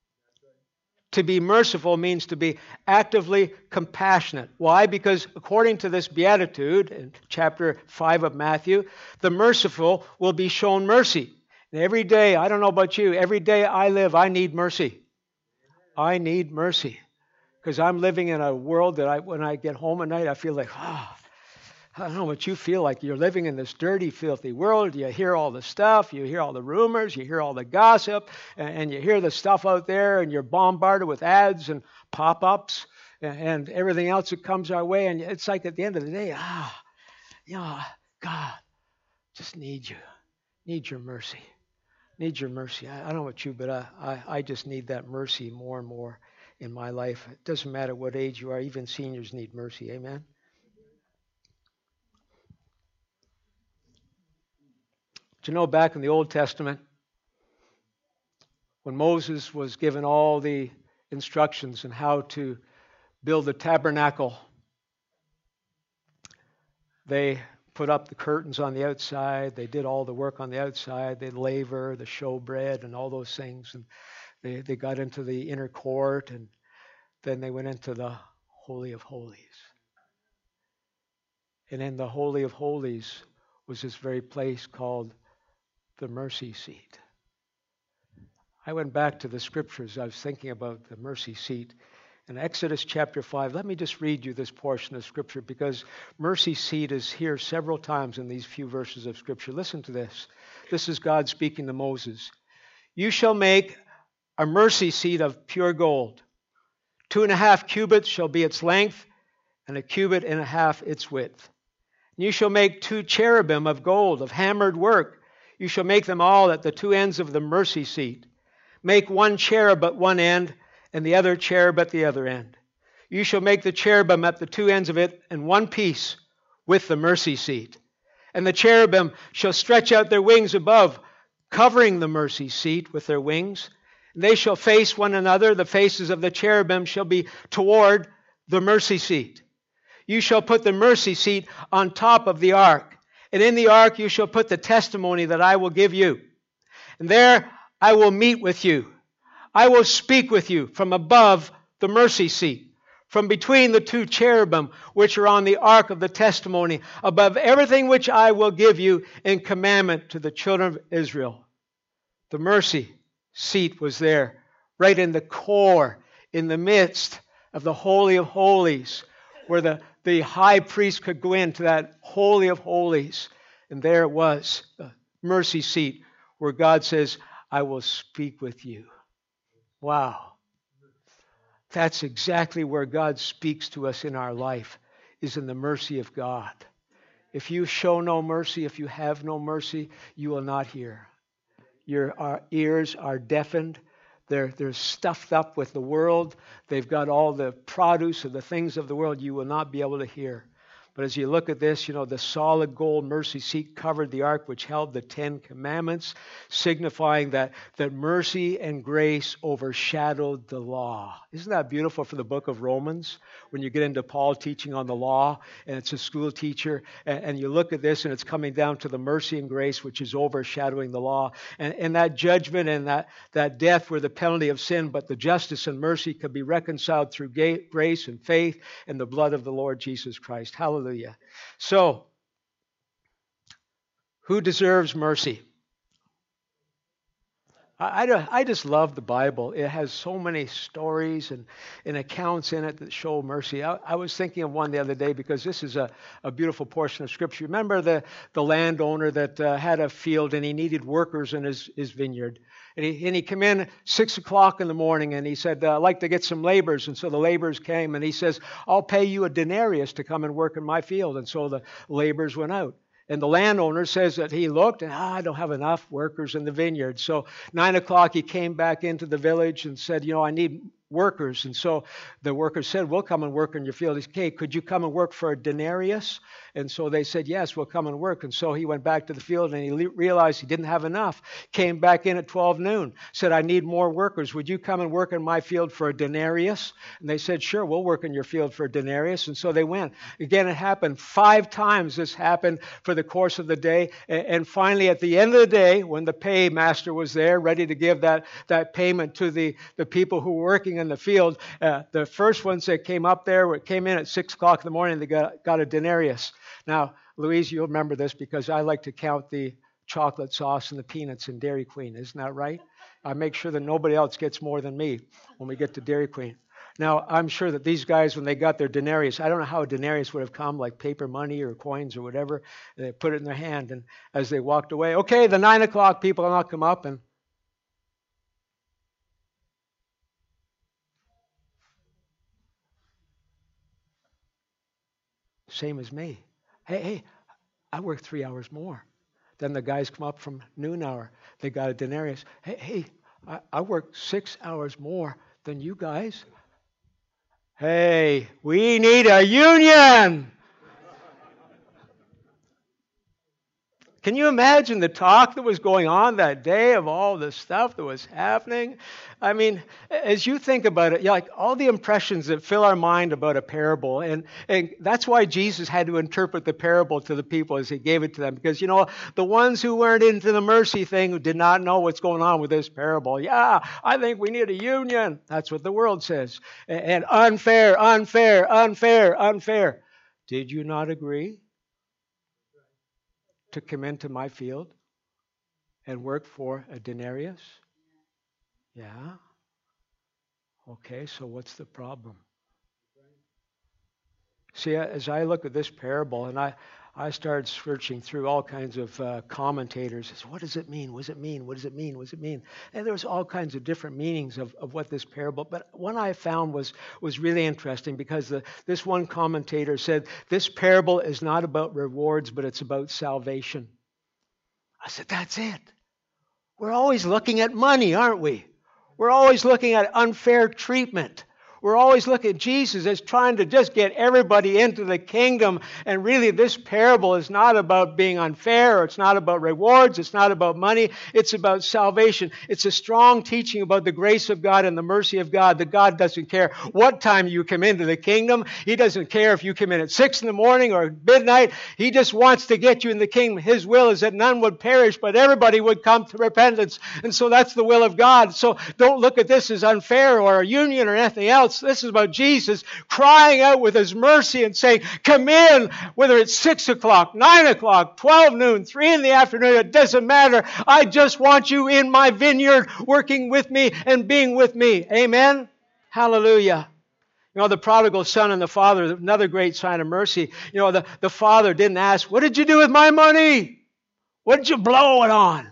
To be merciful means to be actively compassionate. Why? Because according to this beatitude in chapter five of Matthew, the merciful will be shown mercy. And every day, I don't know about you, every day I live, I need mercy. I need mercy. Because I'm living in a world that I, when I get home at night, I feel like, ah, oh, I don't know what you feel like. You're living in this dirty, filthy world. You hear all the stuff. You hear all the rumors. You hear all the gossip. And, and you hear the stuff out there. And you're bombarded with ads and pop-ups and, and everything else that comes our way. And it's like at the end of the day, ah, you know, God, just need you. Need your mercy. Need your mercy. I, I don't know about you, but I, I, I just need that mercy more and more in my life. It doesn't matter what age you are. Even seniors need mercy. Amen? Do you know back in the Old Testament, when Moses was given all the instructions on how to build the tabernacle, they put up the curtains on the outside. They did all the work on the outside. They laver, the showbread, and all those things. And they, they got into the inner court, and then they went into the Holy of Holies. And in the Holy of Holies was this very place called the mercy seat. I went back to the scriptures. I was thinking about the mercy seat. In Exodus chapter five, let me just read you this portion of scripture because mercy seat is here several times in these few verses of scripture. Listen to this. This is God speaking to Moses. You shall make a mercy seat of pure gold. Two and a half cubits shall be its length, and a cubit and a half its width. And you shall make two cherubim of gold, of hammered work. You shall make them all at the two ends of the mercy seat. Make one cherub at one end, and the other cherub at the other end. You shall make the cherubim at the two ends of it in one piece with the mercy seat. And the cherubim shall stretch out their wings above, covering the mercy seat with their wings. And they shall face one another. The faces of the cherubim shall be toward the mercy seat. You shall put the mercy seat on top of the ark. And in the ark you shall put the testimony that I will give you. And there I will meet with you. I will speak with you from above the mercy seat, from between the two cherubim which are on the ark of the testimony, above everything which I will give you in commandment to the children of Israel. The mercy seat was there, right in the core, in the midst of the Holy of Holies, where the, the high priest could go into that Holy of Holies. And there it was, the mercy seat, where God says, I will speak with you. Wow. That's exactly where God speaks to us in our life, is in the mercy of God. If you show no mercy, if you have no mercy, you will not hear. Your our ears are deafened. They're, they're stuffed up with the world. They've got all the produce of the things of the world. You will not be able to hear. But as you look at this, you know, the solid gold mercy seat covered the ark which held the Ten Commandments, signifying that, that mercy and grace overshadowed the law. Isn't that beautiful for the book of Romans? When you get into Paul teaching on the law, and it's a school teacher, and, and you look at this, and it's coming down to the mercy and grace which is overshadowing the law. And, and that judgment and that, that death were the penalty of sin, but the justice and mercy could be reconciled through ga- grace and faith and the blood of the Lord Jesus Christ. Hallelujah. Hallelujah. So, who deserves mercy? I, I, I just love the Bible. It has so many stories and, and accounts in it that show mercy. I, I was thinking of one the other day because this is a, a beautiful portion of Scripture. Remember the, the landowner that uh, had a field and he needed workers in his, his vineyard. And he, and he came in six o'clock in the morning and he said, I'd like to get some laborers. And so the laborers came and he says, I'll pay you a denarius to come and work in my field. And so the laborers went out. And the landowner says that he looked and, ah, I don't have enough workers in the vineyard. So nine o'clock he came back into the village and said, you know, I need workers. And so the workers said, we'll come and work in your field. He said, okay, could you come and work for a denarius? And so they said, yes, we'll come and work. And so he went back to the field and he le- realized he didn't have enough. Came back in at twelve noon, said, I need more workers. Would you come and work in my field for a denarius? And they said, sure, we'll work in your field for a denarius. And so they went. Again, it happened. Five times this happened for the course of the day. And finally, at the end of the day, when the paymaster was there, ready to give that, that payment to the, the people who were working in the field, uh, the first ones that came up there, came in at six o'clock in the morning, they got, got a denarius. Now, Louise, you'll remember this because I like to count the chocolate sauce and the peanuts in Dairy Queen. Isn't that right? I make sure that nobody else gets more than me when we get to Dairy Queen. Now, I'm sure that these guys, when they got their denarius, I don't know how a denarius would have come, like paper money or coins or whatever. They put it in their hand, and as they walked away, okay, the nine o'clock people will not come up, and same as me. Hey, hey, I work three hours more. Then the guys come up from noon hour. They got a denarius. Hey, hey, I, I work six hours more than you guys. Hey, we need a union. Can you imagine the talk that was going on that day of all the stuff that was happening? I mean, as you think about it, like all the impressions that fill our mind about a parable, and, and that's why Jesus had to interpret the parable to the people as he gave it to them. Because, you know, the ones who weren't into the mercy thing did not know what's going on with this parable. Yeah, I think we need a union. That's what the world says. And unfair, unfair, unfair, unfair. Did you not agree to come into my field and work for a denarius? Yeah. Okay, so what's the problem? See, as I look at this parable, and I, I started searching through all kinds of uh, commentators. I said, what does it mean? What does it mean? What does it mean? What does it mean? And there was all kinds of different meanings of, of what this parable, but one I found was, was really interesting because the, this one commentator said, this parable is not about rewards, but it's about salvation. I said, that's it. We're always looking at money, aren't we? We're always looking at unfair treatment. We're always looking at Jesus as trying to just get everybody into the kingdom. And really, this parable is not about being unfair, or it's not about rewards, it's not about money, it's about salvation. It's a strong teaching about the grace of God and the mercy of God, that God doesn't care what time you come into the kingdom. He doesn't care if you come in at six in the morning or midnight. He just wants to get you in the kingdom. His will is that none would perish, but everybody would come to repentance. And so that's the will of God. So don't look at this as unfair or a union or anything else. This is about Jesus crying out with his mercy and saying, come in, whether it's six o'clock, nine o'clock, twelve noon, three in the afternoon, it doesn't matter. I just want you in my vineyard working with me and being with me. Amen? Hallelujah. You know, the prodigal son and the father, another great sign of mercy. You know, the, the father didn't ask, what did you do with my money? What did you blow it on?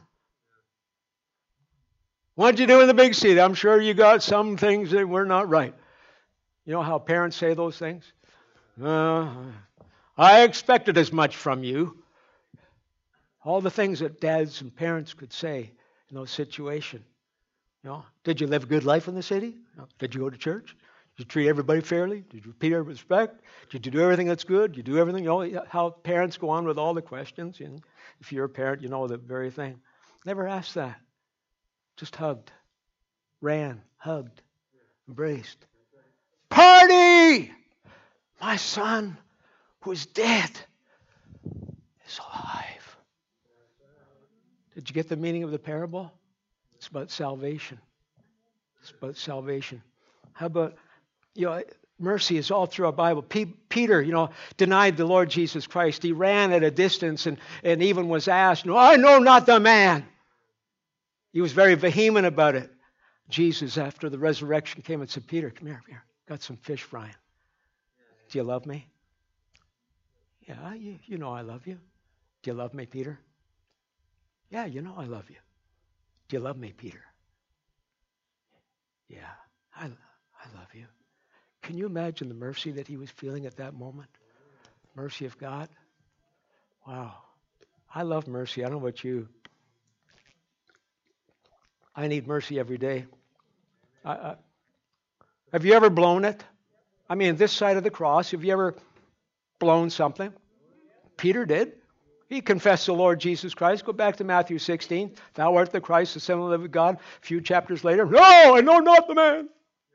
What did you do in the big city? I'm sure you got some things that were not right. You know how parents say those things? Uh, I expected as much from you. All the things that dads and parents could say in those situations. You know, did you live a good life in the city? Did you go to church? Did you treat everybody fairly? Did you treat everybody with respect? Did you do everything that's good? Did you do everything? You know how parents go on with all the questions. And if you're a parent, you know the very thing. Never asked that. Just hugged, ran, hugged, embraced. Party! My son, who is dead, is alive. Did you get the meaning of the parable? It's about salvation. It's about salvation. How about, you know, mercy is all through our Bible. P- Peter, you know, denied the Lord Jesus Christ. He ran at a distance and, and even was asked, no, I know not the man. He was very vehement about it. Jesus, after the resurrection, came and said, Peter, come here, come here. Got some fish frying. Do you love me? Yeah, you, you know I love you. Do you love me, Peter? Yeah, you know I love you. Do you love me, Peter? Yeah, I, I love you. Can you imagine the mercy that he was feeling at that moment? Mercy of God? Wow. I love mercy. I don't know about you. I need mercy every day. I, I, have you ever blown it? I mean, this side of the cross, have you ever blown something? Peter did. He confessed the Lord Jesus Christ. Go back to Matthew sixteen. Thou art the Christ, the Son of the living God. A few chapters later, no, I know not the man.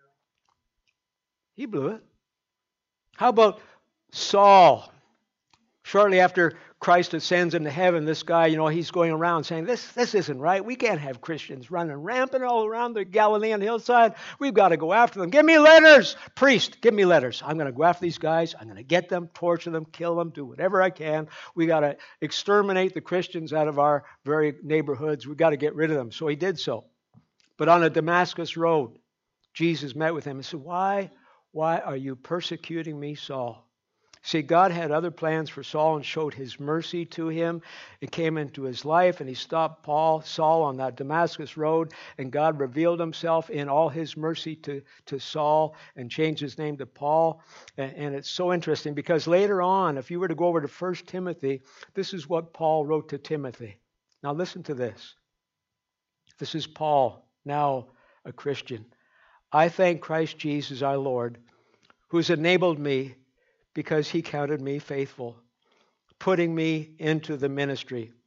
He blew it. How about Saul? Shortly after Christ ascends into heaven, this guy, you know, he's going around saying, this, this isn't right. We can't have Christians running rampant all around the Galilean hillside. We've got to go after them. Give me letters. Priest, give me letters. I'm going to go after these guys. I'm going to get them, torture them, kill them, do whatever I can. We got to exterminate the Christians out of our very neighborhoods. We got to get rid of them. So he did so. But on the Damascus road, Jesus met with him and said, why, why are you persecuting me, Saul? See, God had other plans for Saul and showed his mercy to him. It came into his life, and he stopped Paul, Saul on that Damascus road, and God revealed himself in all his mercy to, to Saul and changed his name to Paul. And, and it's so interesting because later on, if you were to go over to First Timothy, this is what Paul wrote to Timothy. Now listen to this. This is Paul, now a Christian. I thank Christ Jesus our Lord, who's enabled me because he counted me faithful, putting me into the ministry.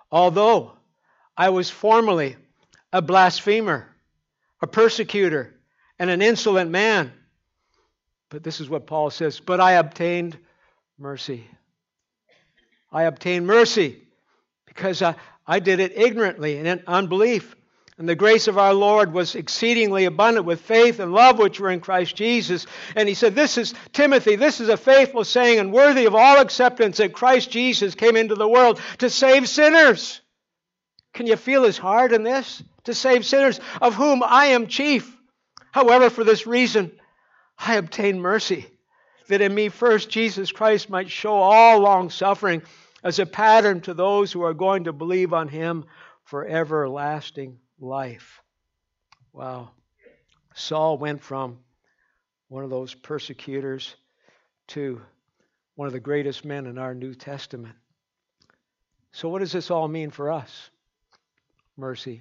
Although I was formerly a blasphemer, a persecutor, and an insolent man. But this is what Paul says, but I obtained mercy. I obtained mercy because I, I did it ignorantly and in unbelief. And the grace of our Lord was exceedingly abundant with faith and love which were in Christ Jesus. And he said, this is, Timothy, this is a faithful saying and worthy of all acceptance that Christ Jesus came into the world to save sinners. Can you feel his heart in this? To save sinners, of whom I am chief. However, for this reason, I obtained mercy, that in me first Jesus Christ might show all long suffering as a pattern to those who are going to believe on him for everlasting life. Wow. Saul went from one of those persecutors to one of the greatest men in our New Testament. So what does this all mean for us? Mercy.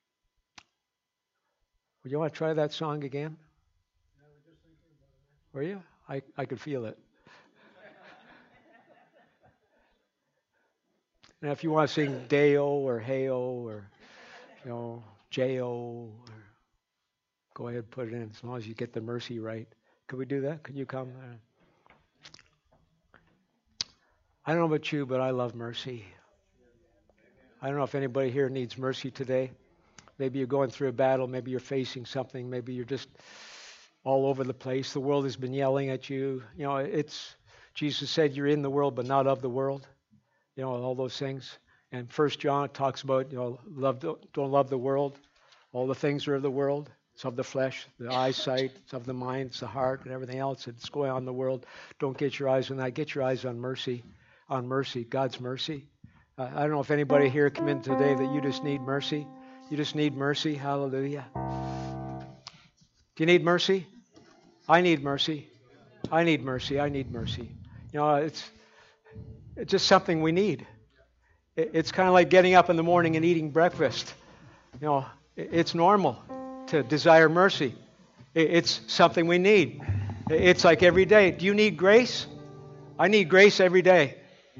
Would you want to try that song again? Were you? I, I could feel it. And if you want to sing Deo or Heo or, you know, J O, or go ahead and put it in as long as you get the mercy right. Could we do that? Could you come? I don't know about you, but I love mercy. I don't know if anybody here needs mercy today. Maybe you're going through a battle. Maybe you're facing something. Maybe you're just all over the place. The world has been yelling at you. You know, it's, Jesus said you're in the world, but not of the world. You know, all those things. And First John talks about, you know, love, don't love the world. All the things are of the world. It's of the flesh, the eyesight, it's of the mind, it's the heart, and everything else that's going on in the world. Don't get your eyes on that. Get your eyes on mercy, on mercy, God's mercy. Uh, I don't know if anybody here come in today that you just need mercy. You just need mercy. Hallelujah. Do you need mercy? I need mercy. I need mercy. I need mercy. You know, it's it's just something we need. It, it's kind of like getting up in the morning and eating breakfast. You know, it, it's normal to desire mercy. It, it's something we need. It, it's like every day. Do you need grace? I need grace every day.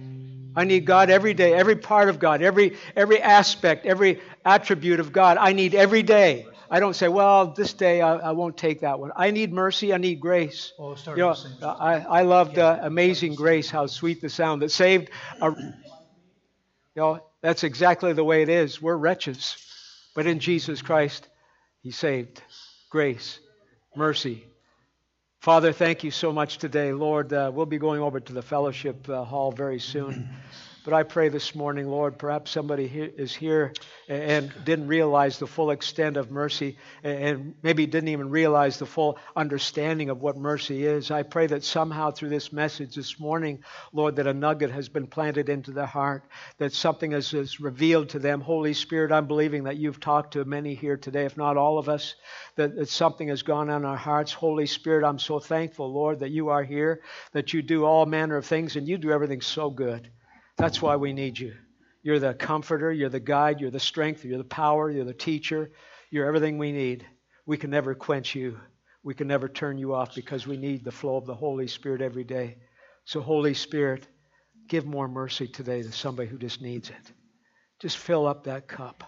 I need God every day, every part of God, every every aspect, every attribute of God. I need every day. I don't say, well, this day I, I won't take that one. I need mercy. I need grace. Well, you know, I, I loved uh, Amazing Grace, how sweet the sound that saved. A, you know, that's exactly the way it is. We're wretches. But in Jesus Christ, He saved. Grace, mercy. Father, thank you so much today. Lord, uh, we'll be going over to the fellowship uh, hall very soon. But I pray this morning, Lord, perhaps somebody here is here and didn't realize the full extent of mercy and maybe didn't even realize the full understanding of what mercy is. I pray that somehow through this message this morning, Lord, that a nugget has been planted into their heart, that something is, is revealed to them. Holy Spirit, I'm believing that you've talked to many here today, if not all of us, that, that something has gone on in our hearts. Holy Spirit, I'm so thankful, Lord, that you are here, that you do all manner of things, and you do everything so good. That's why we need you. You're the comforter, you're the guide, you're the strength, you're the power, you're the teacher. You're everything we need. We can never quench you. We can never turn you off because we need the flow of the Holy Spirit every day. So Holy Spirit, give more mercy today to somebody who just needs it. Just fill up that cup.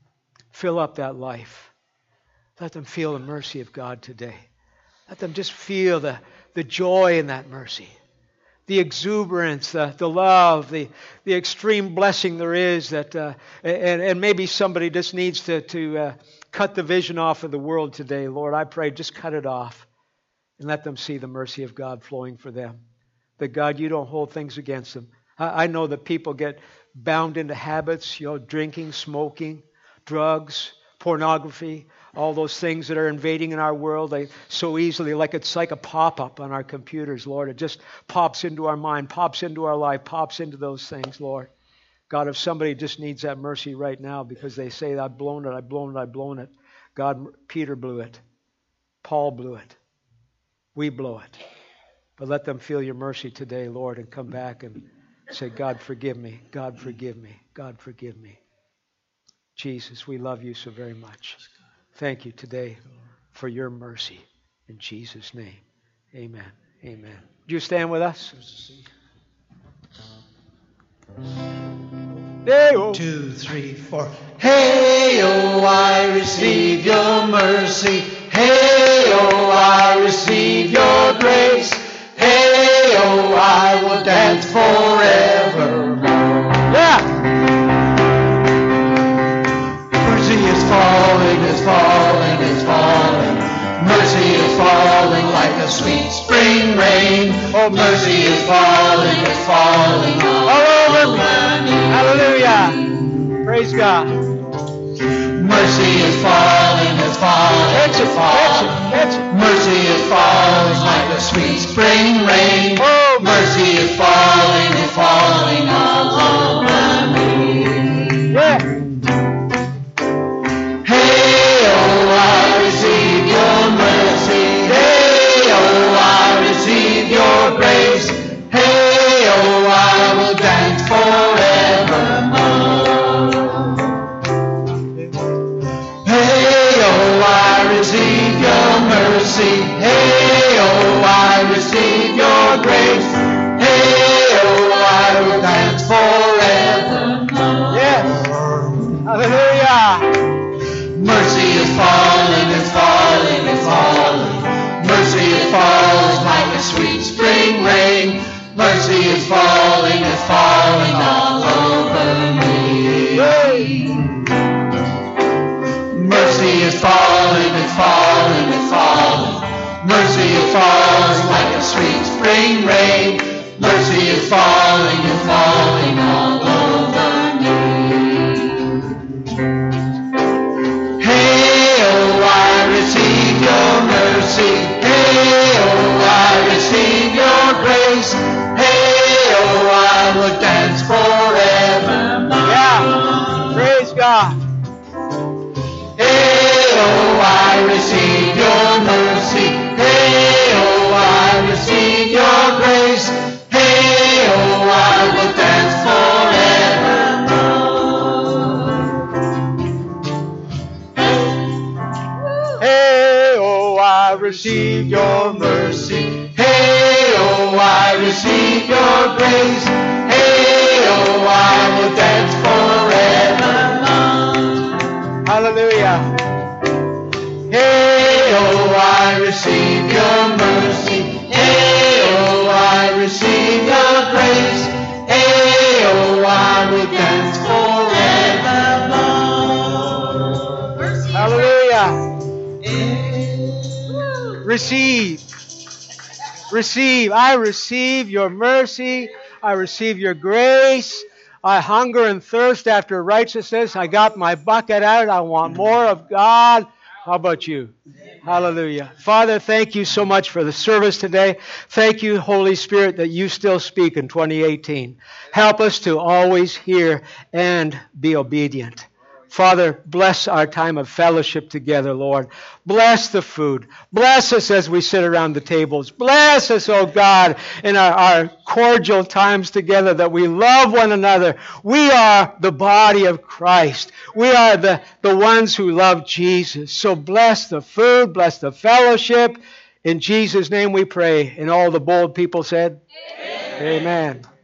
Fill up that life. Let them feel the mercy of God today. Let them just feel the, the joy in that mercy. The exuberance, the, the love, the, the extreme blessing there is that, uh, and, and maybe somebody just needs to, to uh, cut the vision off of the world today. Lord, I pray, just cut it off and let them see the mercy of God flowing for them. That God, you don't hold things against them. I, I know that people get bound into habits, you know, drinking, smoking, drugs, pornography, all those things that are invading in our world, they so easily, like it's like a pop-up on our computers, Lord. It just pops into our mind, pops into our life, pops into those things, Lord. God, if somebody just needs that mercy right now because they say, I've blown it, I've blown it, I've blown it. God, Peter blew it. Paul blew it. We blow it. But let them feel your mercy today, Lord, and come back and say, God, forgive me. God, forgive me. God, forgive me. Jesus, we love you so very much. Thank you today for your mercy. In Jesus' name, amen. Amen. Would you stand with us? Hey-oh. Two, three, four. Hey, oh, I receive your mercy. Hey, oh, I receive your grace. Hey, oh, I will dance forevermore. Yeah. Mercy is falling, is falling, is falling. Mercy is falling like a sweet spring rain. Oh, mercy is falling, is falling all over me. Hallelujah. Praise God. Mercy is falling, is falling, Catch it, is catch it, falling. catch it. Mercy is falling like a sweet spring rain. Oh, Mercy is falling, is falling all over me. yeah. Hey, oh, I receive your mercy. Hey, oh, I receive your grace. Hey, oh, I will dance forevermore. Hey, oh, I receive your mercy. Hey, oh, I receive your grace. Hey, oh, I will dance forevermore. Yes. Hallelujah. Mercy is falling, is falling, is falling. Mercy is falling like a sweet spring rain. Mercy is falling, is falling all over me. Mercy is falling, is falling, is falling. Mercy is falling like a sweet spring rain. Mercy is falling, is falling all over me. Hey, oh, I receive your mercy. Hey, oh, I receive your grace. Hey, oh, I will dance forevermore. Yeah. Praise God. Hey, oh, I receive your mercy. Hey, oh, I receive your grace. Hey, oh, I will dance forevermore. Hey, oh, I receive your mercy. Hey, oh, I receive your grace. Hey, oh, I will dance forevermore. Hallelujah. Hey, oh, I receive your mercy. Hey, oh, I receive your grace. Hey, oh, I will dance forevermore. Hallelujah. Receive. Receive. I receive your mercy. I receive your grace. I hunger and thirst after righteousness. I got my bucket out. I want more of God. How about you? Hallelujah. Father, thank you so much for the service today. Thank you, Holy Spirit, that you still speak in twenty eighteen. Help us to always hear and be obedient. Father, bless our time of fellowship together, Lord. Bless the food. Bless us as we sit around the tables. Bless us, oh God, in our, our cordial times together, that we love one another. We are the body of Christ. We are the, the ones who love Jesus. So bless the food, bless the fellowship. In Jesus' name we pray. And all the bold people said, Amen. Amen.